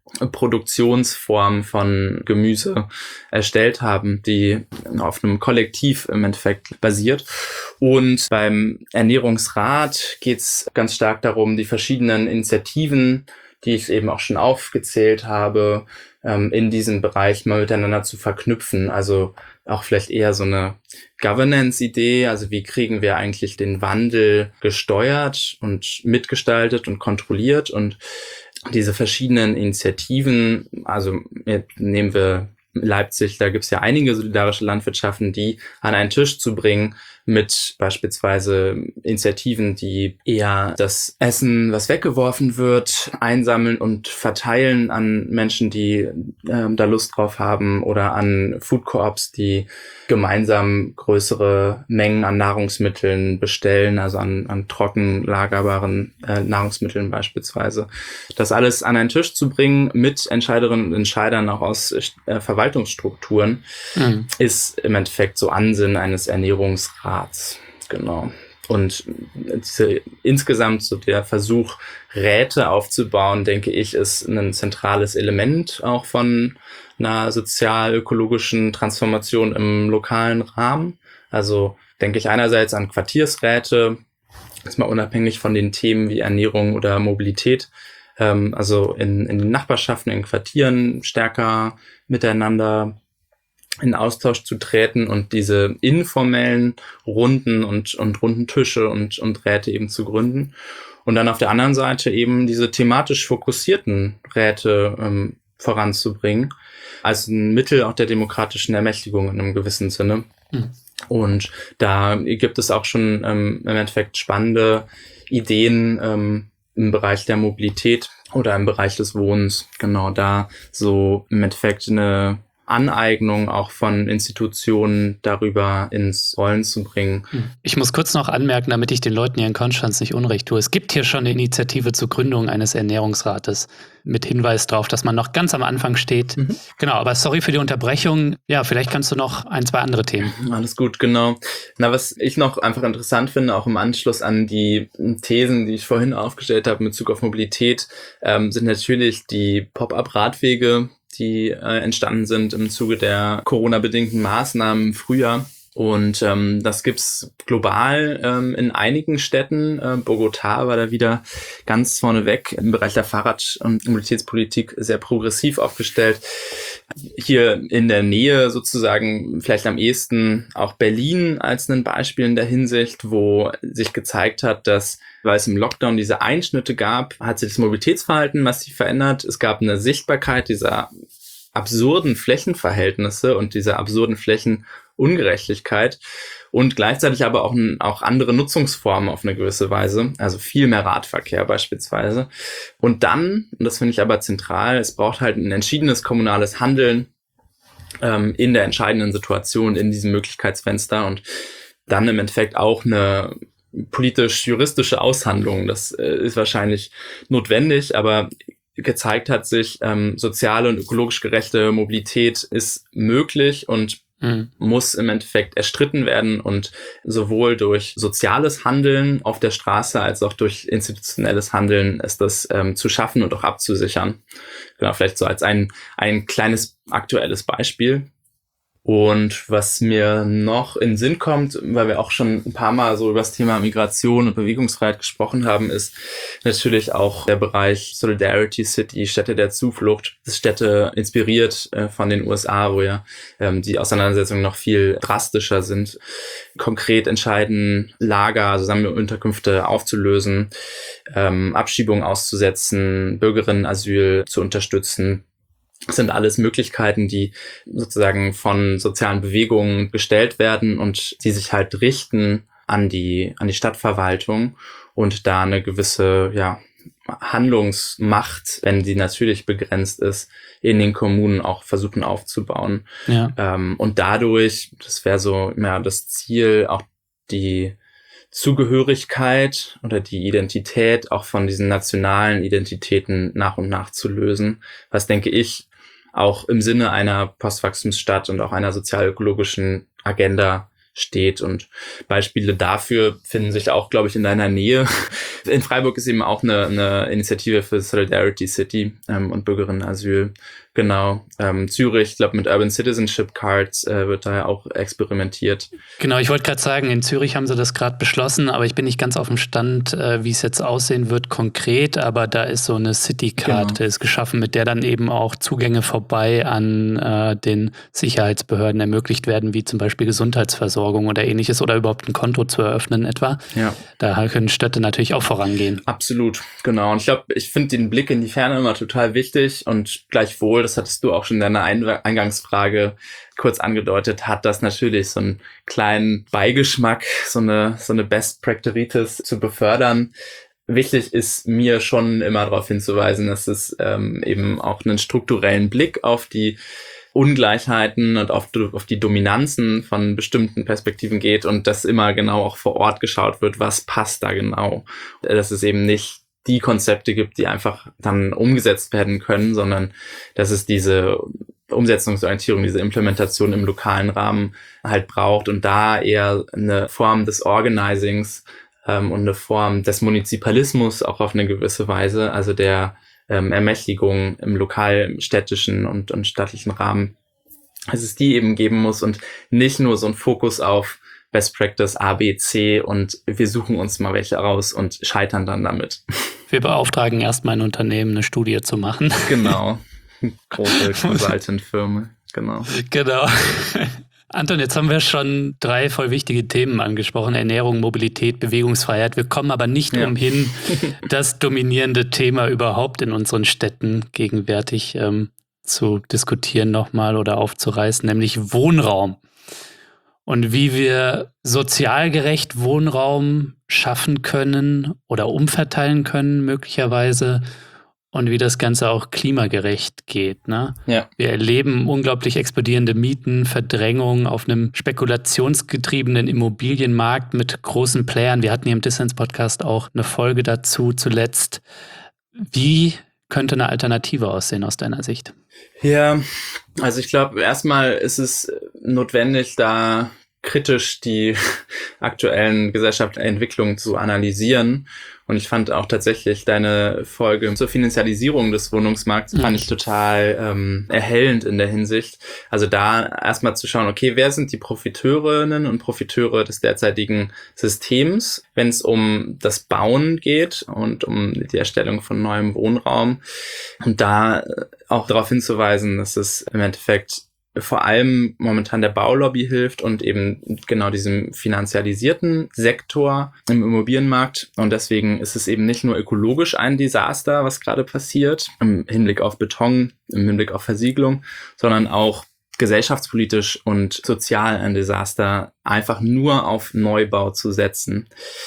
Produktionsform von Gemüse erstellt haben, die auf einem Kollektiv im Endeffekt basiert. Und beim Ernährungsrat geht es ganz stark darum, die verschiedenen Initiativen, die ich eben auch schon aufgezählt habe, in diesem Bereich mal miteinander zu verknüpfen. Also auch vielleicht eher so eine Governance-Idee, also wie kriegen wir eigentlich den Wandel gesteuert und mitgestaltet und kontrolliert und diese verschiedenen Initiativen, also nehmen wir Leipzig, da gibt es ja einige solidarische Landwirtschaften, die an einen Tisch zu bringen mit beispielsweise Initiativen, die eher das Essen, was weggeworfen wird, einsammeln und verteilen an Menschen, die äh, da Lust drauf haben oder an Food Co-ops, die gemeinsam größere Mengen an Nahrungsmitteln bestellen, also an, an trocken lagerbaren äh, Nahrungsmitteln beispielsweise. Das alles an einen Tisch zu bringen mit Entscheiderinnen und Entscheidern auch aus äh, Verwaltungsstrukturen, mhm. ist im Endeffekt so Ansinn eines Ernährungsrats. Genau. Und diese, insgesamt so der Versuch, Räte aufzubauen, denke ich, ist ein zentrales Element auch von einer sozial-ökologischen Transformation im lokalen Rahmen. Also denke ich einerseits an Quartiersräte, jetzt mal unabhängig von den Themen wie Ernährung oder Mobilität, ähm, also in, in den Nachbarschaften, in Quartieren stärker miteinander in Austausch zu treten und diese informellen Runden und, und runden Tische und, und Räte eben zu gründen. Und dann auf der anderen Seite eben diese thematisch fokussierten Räte ähm, voranzubringen, als ein Mittel auch der demokratischen Ermächtigung in einem gewissen Sinne. Mhm. Und da gibt es auch schon ähm, im Endeffekt spannende Ideen, ähm, im Bereich der Mobilität oder im Bereich des Wohnens, genau da so im Endeffekt eine Aneignung auch von Institutionen darüber ins Rollen zu bringen. Ich muss kurz noch anmerken, damit ich den Leuten hier in Konstanz nicht unrecht tue. Es gibt hier schon eine Initiative zur Gründung eines Ernährungsrates mit Hinweis darauf, dass man noch ganz am Anfang steht. Mhm. Genau, aber sorry für die Unterbrechung. Ja, vielleicht kannst du noch ein, zwei andere Themen. Alles gut, genau. Na, was ich noch einfach interessant finde, auch im Anschluss an die Thesen, die ich vorhin aufgestellt habe in Bezug auf Mobilität, ähm, sind natürlich die Pop-up-Radwege, die äh, entstanden sind im Zuge der Corona-bedingten Maßnahmen im Frühjahr. Und ähm, das gibt's global ähm, in einigen Städten. Äh, Bogotá war da wieder ganz vorneweg im Bereich der Fahrrad- und Mobilitätspolitik sehr progressiv aufgestellt. Hier in der Nähe sozusagen vielleicht am ehesten auch Berlin als ein Beispiel in der Hinsicht, wo sich gezeigt hat, dass, weil es im Lockdown diese Einschnitte gab, hat sich das Mobilitätsverhalten massiv verändert. Es gab eine Sichtbarkeit dieser absurden Flächenverhältnisse und dieser absurden Flächenungerechtigkeit und gleichzeitig aber auch, auch andere Nutzungsformen auf eine gewisse Weise, also viel mehr Radverkehr beispielsweise. Und dann, und das finde ich aber zentral, es braucht halt ein entschiedenes kommunales Handeln ähm, in der entscheidenden Situation, in diesem Möglichkeitsfenster und dann im Endeffekt auch eine politisch-juristische Aushandlung. Das äh, ist wahrscheinlich notwendig, aber gezeigt hat sich, ähm, soziale und ökologisch gerechte Mobilität ist möglich und mhm. muss im Endeffekt erstritten werden und sowohl durch soziales Handeln auf der Straße als auch durch institutionelles Handeln ist das ähm, zu schaffen und auch abzusichern. Genau, vielleicht so als ein, ein kleines aktuelles Beispiel. Und was mir noch in den Sinn kommt, weil wir auch schon ein paar Mal so über das Thema Migration und Bewegungsfreiheit gesprochen haben, ist natürlich auch der Bereich Solidarity City, Städte der Zuflucht. Das Städte inspiriert äh, von den U S A, wo ja ähm, die Auseinandersetzungen noch viel drastischer sind. Konkret entscheiden, Lager, also Sammelunterkünfte aufzulösen, ähm, Abschiebungen auszusetzen, Bürgerinnenasyl zu unterstützen. Das sind alles Möglichkeiten, die sozusagen von sozialen Bewegungen gestellt werden und die sich halt richten an die, an die Stadtverwaltung und da eine gewisse, ja, Handlungsmacht, wenn sie natürlich begrenzt ist, in den Kommunen auch versuchen aufzubauen. Ja. Ähm, und dadurch, das wäre so, ja, das Ziel, auch die Zugehörigkeit oder die Identität auch von diesen nationalen Identitäten nach und nach zu lösen, was, denke ich, auch im Sinne einer Postwachstumsstadt und auch einer sozial-ökologischen Agenda steht. Und Beispiele dafür finden sich auch, glaube ich, in deiner Nähe. In Freiburg ist eben auch eine, eine Initiative für Solidarity City ähm, und Bürgerinnenasyl. Genau. Ähm, Zürich, ich glaube, mit Urban Citizenship Cards äh, wird da ja auch experimentiert. Genau, ich wollte gerade sagen, in Zürich haben sie das gerade beschlossen, aber ich bin nicht ganz auf dem Stand, äh, wie es jetzt aussehen wird konkret, aber da ist so eine City Card, genau. ist geschaffen, mit der dann eben auch Zugänge vorbei an äh, den Sicherheitsbehörden ermöglicht werden, wie zum Beispiel Gesundheitsversorgung oder ähnliches oder überhaupt ein Konto zu eröffnen etwa. Ja. Da können Städte natürlich auch vorangehen. Absolut, genau. Und ich glaube, ich finde den Blick in die Ferne immer total wichtig und gleichwohl, das hattest du auch schon in deiner Eingangsfrage kurz angedeutet, hat das natürlich so einen kleinen Beigeschmack, so eine, so eine Best Practice zu befördern. Wichtig ist mir schon immer darauf hinzuweisen, dass es ähm, eben auch einen strukturellen Blick auf die Ungleichheiten und auf, auf die Dominanzen von bestimmten Perspektiven geht und dass immer genau auch vor Ort geschaut wird, was passt da genau. Dass es eben nicht die Konzepte gibt, die einfach dann umgesetzt werden können, sondern dass es diese Umsetzungsorientierung, diese Implementation im lokalen Rahmen halt braucht und da eher eine Form des Organizings ähm, und eine Form des Munizipalismus auch auf eine gewisse Weise, also der ähm, Ermächtigung im lokal, städtischen und, und staatlichen Rahmen, dass es die eben geben muss und nicht nur so ein Fokus auf Best Practice A, B, C und wir suchen uns mal welche raus und scheitern dann damit. Wir beauftragen erstmal ein Unternehmen, eine Studie zu machen. Genau. Große Consultant-Firma. Genau. Genau. Anton, jetzt haben wir schon drei voll wichtige Themen angesprochen. Ernährung, Mobilität, Bewegungsfreiheit. Wir kommen aber nicht ja. umhin, das dominierende Thema überhaupt in unseren Städten gegenwärtig ähm, zu diskutieren nochmal oder aufzureißen, nämlich Wohnraum. und wie wir sozial gerecht Wohnraum schaffen können oder umverteilen können möglicherweise und wie das Ganze auch klimagerecht geht. Ne? Ja. Wir erleben unglaublich explodierende Mieten, Verdrängung auf einem spekulationsgetriebenen Immobilienmarkt mit großen Playern. Wir hatten hier im Dissens-Podcast auch eine Folge dazu zuletzt. Wie könnte eine Alternative aussehen aus deiner Sicht? Ja, also ich glaube, erstmal ist es notwendig, da kritisch die aktuellen gesellschaftlichen Entwicklungen zu analysieren. Und ich fand auch tatsächlich deine Folge zur Finanzialisierung des Wohnungsmarkts fand ich total ähm, erhellend in der Hinsicht. Also da erstmal zu schauen, okay, wer sind die Profiteurinnen und Profiteure des derzeitigen Systems, wenn es um das Bauen geht und um die Erstellung von neuem Wohnraum. Und da auch darauf hinzuweisen, dass es im Endeffekt vor allem momentan der Baulobby hilft und eben genau diesem finanzialisierten Sektor im Immobilienmarkt. Und deswegen ist es eben nicht nur ökologisch ein Desaster, was gerade passiert, im Hinblick auf Beton, im Hinblick auf Versiegelung, sondern auch gesellschaftspolitisch und sozial ein Desaster, einfach nur auf Neubau zu setzen.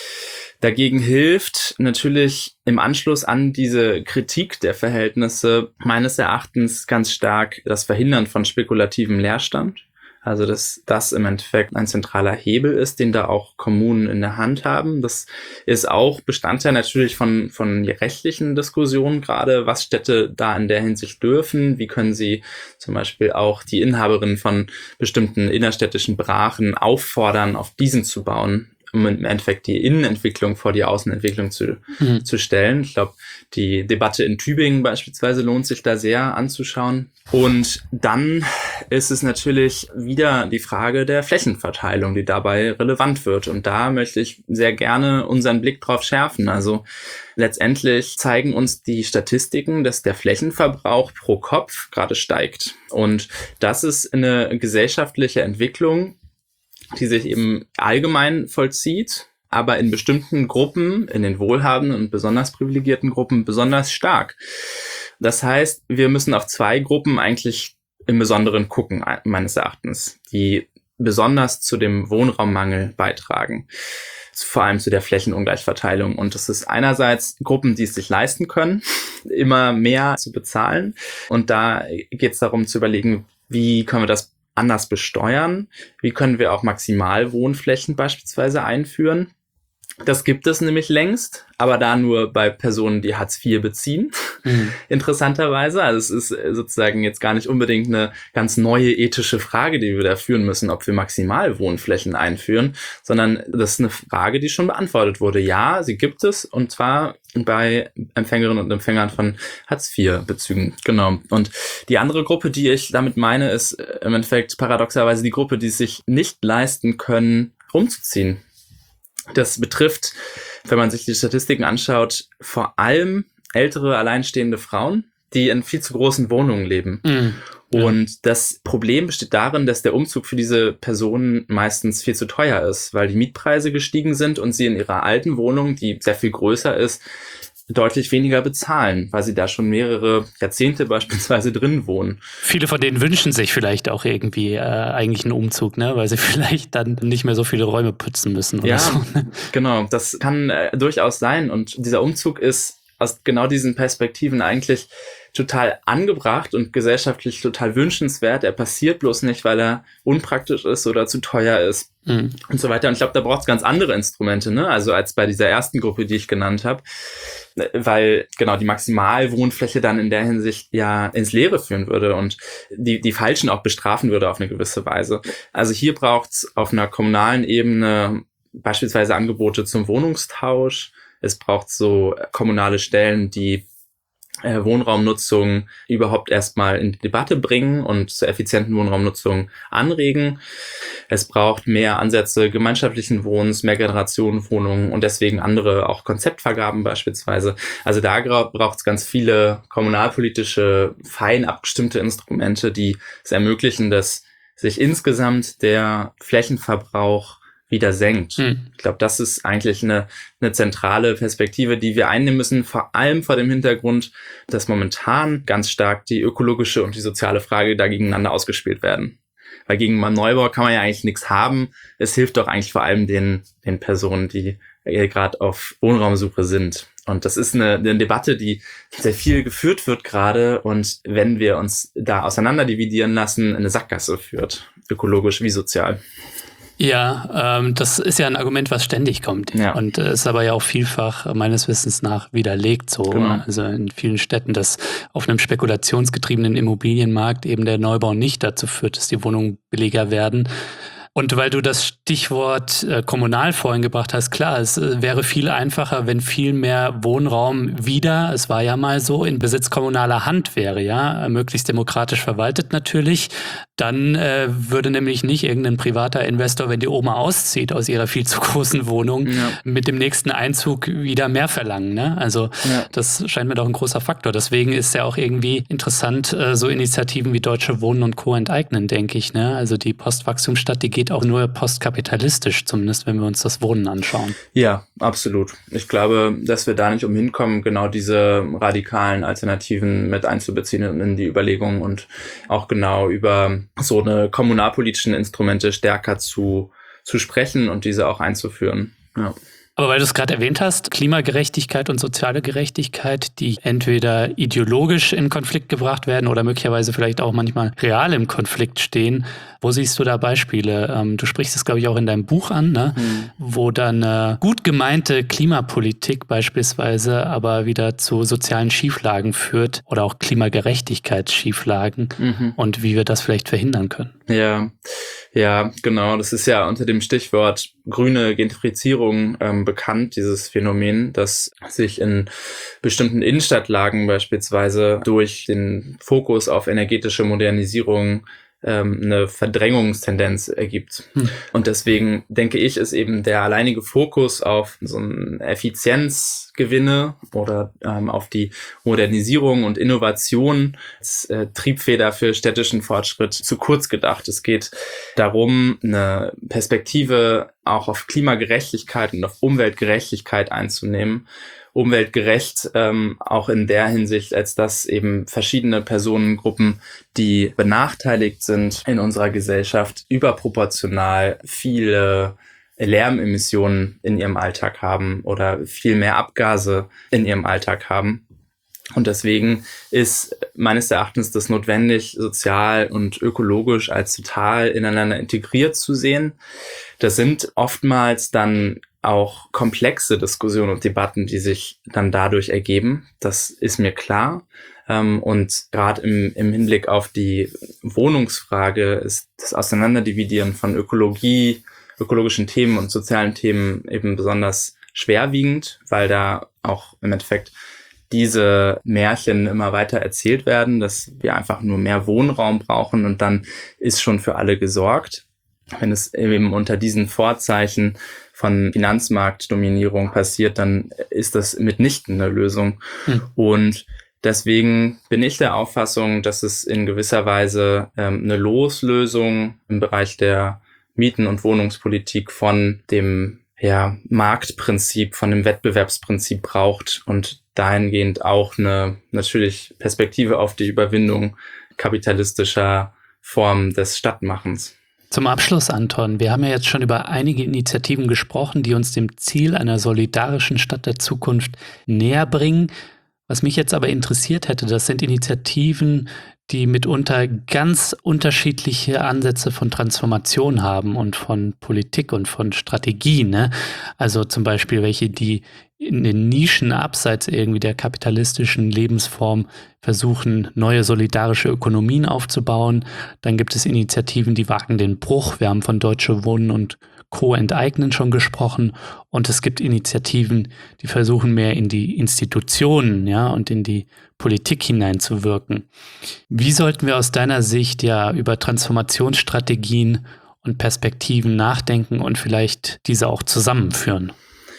Dagegen hilft natürlich im Anschluss an diese Kritik der Verhältnisse meines Erachtens ganz stark das Verhindern von spekulativem Leerstand. Also dass das im Endeffekt ein zentraler Hebel ist, den da auch Kommunen in der Hand haben. Das ist auch Bestandteil natürlich von von rechtlichen Diskussionen gerade, was Städte da in der Hinsicht dürfen. Wie können sie zum Beispiel auch die Inhaberinnen von bestimmten innerstädtischen Brachen auffordern, auf diesen zu bauen, um im Endeffekt die Innenentwicklung vor die Außenentwicklung zu, mhm. zu stellen. Ich glaube, die Debatte in Tübingen beispielsweise lohnt sich da sehr anzuschauen. Und dann ist es natürlich wieder die Frage der Flächenverteilung, die dabei relevant wird. Und da möchte ich sehr gerne unseren Blick drauf schärfen. Also letztendlich zeigen uns die Statistiken, dass der Flächenverbrauch pro Kopf gerade steigt. Und das ist eine gesellschaftliche Entwicklung, die sich eben allgemein vollzieht, aber in bestimmten Gruppen, in den wohlhabenden und besonders privilegierten Gruppen, besonders stark. Das heißt, wir müssen auf zwei Gruppen eigentlich im Besonderen gucken, meines Erachtens, die besonders zu dem Wohnraummangel beitragen, vor allem zu der Flächenungleichverteilung. Und das ist einerseits Gruppen, die es sich leisten können, immer mehr zu bezahlen. Und da geht es darum zu überlegen, wie können wir das anders besteuern? Wie können wir auch Maximalwohnflächen beispielsweise einführen? Das gibt es nämlich längst, aber da nur bei Personen, die Hartz vier beziehen, mhm. interessanterweise. Also es ist sozusagen jetzt gar nicht unbedingt eine ganz neue ethische Frage, die wir da führen müssen, ob wir Maximalwohnflächen einführen, sondern das ist eine Frage, die schon beantwortet wurde. Ja, sie gibt es, und zwar bei Empfängerinnen und Empfängern von Hartz vier Bezügen. Genau. Und die andere Gruppe, die ich damit meine, ist im Endeffekt paradoxerweise die Gruppe, die es sich nicht leisten können, umzuziehen. Das betrifft, wenn man sich die Statistiken anschaut, vor allem ältere, alleinstehende Frauen, die in viel zu großen Wohnungen leben. Mhm. Und das Problem besteht darin, dass der Umzug für diese Personen meistens viel zu teuer ist, weil die Mietpreise gestiegen sind und sie in ihrer alten Wohnung, die sehr viel größer ist, deutlich weniger bezahlen, weil sie da schon mehrere Jahrzehnte beispielsweise drin wohnen. Viele von denen wünschen sich vielleicht auch irgendwie äh, eigentlich einen Umzug, ne, weil sie vielleicht dann nicht mehr so viele Räume putzen müssen oder ja, so. Ne? Genau, das kann äh, durchaus sein. Und dieser Umzug ist aus genau diesen Perspektiven eigentlich total angebracht und gesellschaftlich total wünschenswert. Er passiert bloß nicht, weil er unpraktisch ist oder zu teuer ist mhm. und so weiter. Und ich glaube, da braucht es ganz andere Instrumente, ne? Also als bei dieser ersten Gruppe, die ich genannt habe, weil genau die Maximalwohnfläche dann in der Hinsicht ja ins Leere führen würde und die die Falschen auch bestrafen würde auf eine gewisse Weise. Also hier braucht es auf einer kommunalen Ebene beispielsweise Angebote zum Wohnungstausch. Es braucht so kommunale Stellen, die äh, Wohnraumnutzung überhaupt erstmal in die Debatte bringen und zur effizienten Wohnraumnutzung anregen. Es braucht mehr Ansätze gemeinschaftlichen Wohnens, mehr Generationenwohnungen und deswegen andere auch Konzeptvergaben beispielsweise. Also da braucht es ganz viele kommunalpolitische, fein abgestimmte Instrumente, die es ermöglichen, dass sich insgesamt der Flächenverbrauch wieder senkt. Hm. Ich glaube, das ist eigentlich eine, eine zentrale Perspektive, die wir einnehmen müssen, vor allem vor dem Hintergrund, dass momentan ganz stark die ökologische und die soziale Frage da gegeneinander ausgespielt werden. Weil gegen einen Neubau kann man ja eigentlich nichts haben. Es hilft doch eigentlich vor allem den, den Personen, die gerade auf Wohnraumsuche sind. Und das ist eine, eine Debatte, die sehr viel geführt wird gerade. Und wenn wir uns da auseinander dividieren lassen, eine Sackgasse führt, ökologisch wie sozial. Ja, ähm, das ist ja ein Argument, was ständig kommt. Ja. Und äh, ist aber ja auch vielfach meines Wissens nach widerlegt so. Genau. Also in vielen Städten, dass auf einem spekulationsgetriebenen Immobilienmarkt eben der Neubau nicht dazu führt, dass die Wohnungen billiger werden. Und weil du das Stichwort äh, kommunal vorhin gebracht hast, klar, es äh, wäre viel einfacher, wenn viel mehr Wohnraum wieder, es war ja mal so, in Besitz kommunaler Hand wäre, ja, äh, möglichst demokratisch verwaltet natürlich. Dann äh, würde nämlich nicht irgendein privater Investor, wenn die Oma auszieht aus ihrer viel zu großen Wohnung, Ja. mit dem nächsten Einzug wieder mehr verlangen. Ne? Also Ja. das scheint mir doch ein großer Faktor. Deswegen ist ja auch irgendwie interessant, äh, so Initiativen wie Deutsche Wohnen und Co. enteignen, denke ich. Ne? Also die Postwachstumsstadt, die geht auch nur postkapitalistisch, zumindest wenn wir uns das Wohnen anschauen. Ja, absolut. Ich glaube, dass wir da nicht umhin kommen, genau diese radikalen Alternativen mit einzubeziehen in die Überlegungen und auch genau über so eine kommunalpolitischen Instrumente stärker zu, zu sprechen und diese auch einzuführen. Ja. Aber weil du es gerade erwähnt hast, Klimagerechtigkeit und soziale Gerechtigkeit, die entweder ideologisch in Konflikt gebracht werden oder möglicherweise vielleicht auch manchmal real im Konflikt stehen. Wo siehst du da Beispiele? Ähm, du sprichst es, glaube ich, auch in deinem Buch an, ne? Mhm. Wo dann äh, gut gemeinte Klimapolitik beispielsweise aber wieder zu sozialen Schieflagen führt oder auch Klimagerechtigkeitsschieflagen mhm. und wie wir das vielleicht verhindern können. Ja, ja, genau. Das ist ja unter dem Stichwort grüne Gentrifizierung ähm, bekannt, dieses Phänomen, das sich in bestimmten Innenstadtlagen beispielsweise durch den Fokus auf energetische Modernisierung ähm, eine Verdrängungstendenz ergibt. Hm. Und deswegen denke ich, ist eben der alleinige Fokus auf so einen Effizienzgewinne oder ähm, auf die Modernisierung und Innovation als äh, Triebfeder für städtischen Fortschritt zu kurz gedacht. Es geht darum, eine Perspektive auch auf Klimagerechtigkeit und auf Umweltgerechtigkeit einzunehmen. Umweltgerecht ähm, auch in der Hinsicht, als dass eben verschiedene Personengruppen, die benachteiligt sind in unserer Gesellschaft, überproportional viele Lärmemissionen in ihrem Alltag haben oder viel mehr Abgase in ihrem Alltag haben. Und deswegen ist meines Erachtens das notwendig, sozial und ökologisch als total ineinander integriert zu sehen. Das sind oftmals dann auch komplexe Diskussionen und Debatten, die sich dann dadurch ergeben. Das ist mir klar. Und gerade im, im Hinblick auf die Wohnungsfrage ist das Auseinanderdividieren von Ökologie, ökologischen Themen und sozialen Themen eben besonders schwerwiegend, weil da auch im Endeffekt diese Märchen immer weiter erzählt werden, dass wir einfach nur mehr Wohnraum brauchen und dann ist schon für alle gesorgt. Wenn es eben unter diesen Vorzeichen von Finanzmarktdominierung passiert, dann ist das mitnichten eine Lösung. Hm. Und deswegen bin ich der Auffassung, dass es in gewisser Weise ähm, eine Loslösung im Bereich der Mieten- und Wohnungspolitik von dem ja, Marktprinzip, von dem Wettbewerbsprinzip braucht und dahingehend auch eine natürlich Perspektive auf die Überwindung kapitalistischer Formen des Stadtmachens. Zum Abschluss, Anton, wir haben ja jetzt schon über einige Initiativen gesprochen, die uns dem Ziel einer solidarischen Stadt der Zukunft näher bringen. Was mich jetzt aber interessiert hätte, das sind Initiativen, die mitunter ganz unterschiedliche Ansätze von Transformation haben und von Politik und von Strategie, ne? Also zum Beispiel welche, die in den Nischen abseits irgendwie der kapitalistischen Lebensform versuchen, neue solidarische Ökonomien aufzubauen. Dann gibt es Initiativen, die wagen den Bruch. Wir haben von Deutsche Wohnen und Co. enteignen schon gesprochen. Und es gibt Initiativen, die versuchen mehr in die Institutionen, ja, und in die Politik hineinzuwirken. Wie sollten wir aus deiner Sicht ja über Transformationsstrategien und Perspektiven nachdenken und vielleicht diese auch zusammenführen?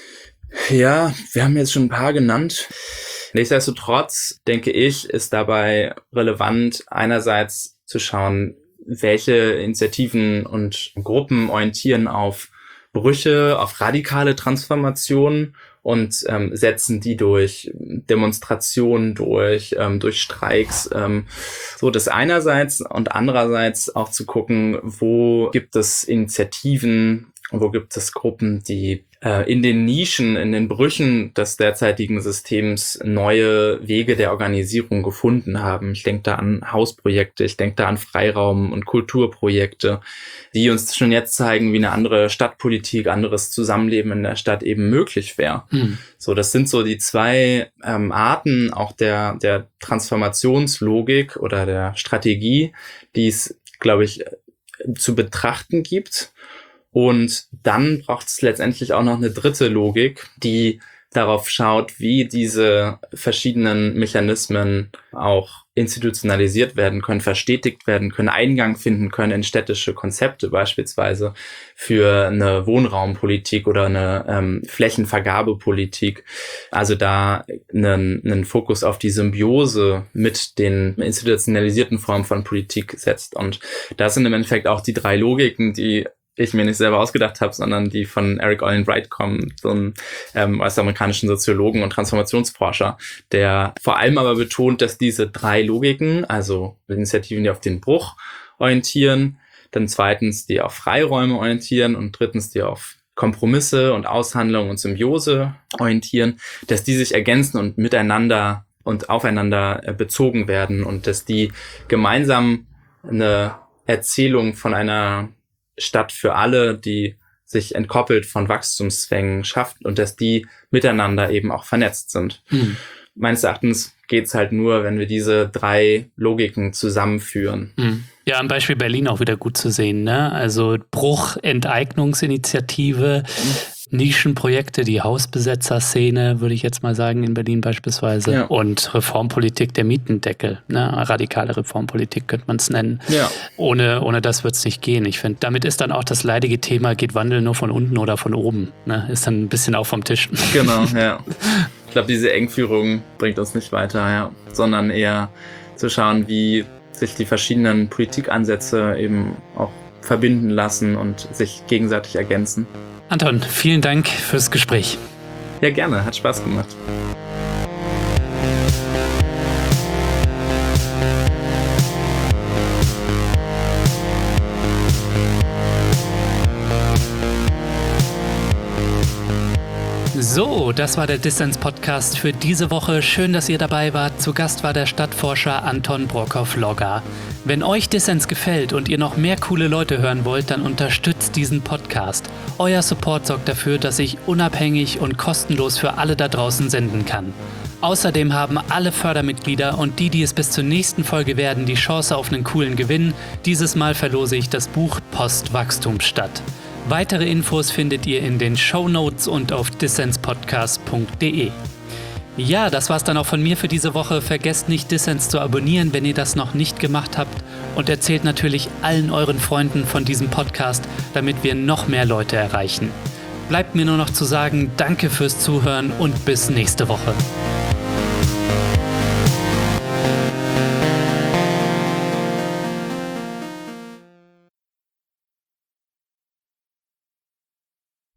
Ja, wir haben jetzt schon ein paar genannt. Nichtsdestotrotz, denke ich, ist dabei relevant, einerseits zu schauen, welche Initiativen und Gruppen orientieren auf Brüche, auf radikale Transformationen und ähm, setzen die durch Demonstrationen durch, ähm, durch Streiks. Ähm, so das einerseits und andererseits auch zu gucken, wo gibt es Initiativen, wo gibt es Gruppen, die äh, in den Nischen, in den Brüchen des derzeitigen Systems neue Wege der Organisierung gefunden haben. Ich denke da an Hausprojekte, ich denke da an Freiraum- und Kulturprojekte, die uns schon jetzt zeigen, wie eine andere Stadtpolitik, anderes Zusammenleben in der Stadt eben möglich wäre. Mhm. So, das sind so die zwei ähm, Arten auch der, der Transformationslogik oder der Strategie, die es, glaube ich, zu betrachten gibt. Und dann braucht es letztendlich auch noch eine dritte Logik, die darauf schaut, wie diese verschiedenen Mechanismen auch institutionalisiert werden können, verstetigt werden können, Eingang finden können in städtische Konzepte, beispielsweise für eine Wohnraumpolitik oder eine ähm, Flächenvergabepolitik. Also da einen, einen Fokus auf die Symbiose mit den institutionalisierten Formen von Politik setzt. Und das sind im Endeffekt auch die drei Logiken, die ich mir nicht selber ausgedacht habe, sondern die von Eric Olin Wright kommen, so einem ähm, US-amerikanischen Soziologen und Transformationsforscher, der vor allem aber betont, dass diese drei Logiken, also Initiativen, die auf den Bruch orientieren, dann zweitens, die auf Freiräume orientieren und drittens, die auf Kompromisse und Aushandlung und Symbiose orientieren, dass die sich ergänzen und miteinander und aufeinander äh, bezogen werden und dass die gemeinsam eine Erzählung von einer Stadt für alle, die sich entkoppelt von Wachstumszwängen schafft und dass die miteinander eben auch vernetzt sind. Mhm. Meines Erachtens geht's halt nur, wenn wir diese drei Logiken zusammenführen. Mhm. Ja, am Beispiel Berlin auch wieder gut zu sehen, ne? Also Bruch, Enteignungsinitiative, mhm. Nischenprojekte, die Hausbesetzerszene, würde ich jetzt mal sagen, in Berlin beispielsweise. Ja. Und Reformpolitik der Mietendeckel. Ne? Radikale Reformpolitik könnte man es nennen. Ja. Ohne, ohne das wird es nicht gehen. Ich finde, damit ist dann auch das leidige Thema, geht Wandel nur von unten oder von oben? Ne? Ist dann ein bisschen auch vom Tisch. Genau, ja. Ich glaube, diese Engführung bringt uns nicht weiter, ja. Sondern eher zu schauen, wie sich die verschiedenen Politikansätze eben auch verbinden lassen und sich gegenseitig ergänzen. Anton, vielen Dank fürs Gespräch. Ja, gerne. Hat Spaß gemacht. So, das war der Dissens-Podcast für diese Woche. Schön, dass ihr dabei wart. Zu Gast war der Stadtforscher Anton Brockhoff-Logger. Wenn euch Dissens gefällt und ihr noch mehr coole Leute hören wollt, dann unterstützt diesen Podcast. Euer Support sorgt dafür, dass ich unabhängig und kostenlos für alle da draußen senden kann. Außerdem haben alle Fördermitglieder und die, die es bis zur nächsten Folge werden, die Chance auf einen coolen Gewinn. Dieses Mal verlose ich das Buch Postwachstumsstadt. Weitere Infos findet ihr in den Shownotes und auf dissenspodcast punkt de. Ja, das war's dann auch von mir für diese Woche. Vergesst nicht, Dissens zu abonnieren, wenn ihr das noch nicht gemacht habt. Und erzählt natürlich allen euren Freunden von diesem Podcast, damit wir noch mehr Leute erreichen. Bleibt mir nur noch zu sagen, danke fürs Zuhören und bis nächste Woche.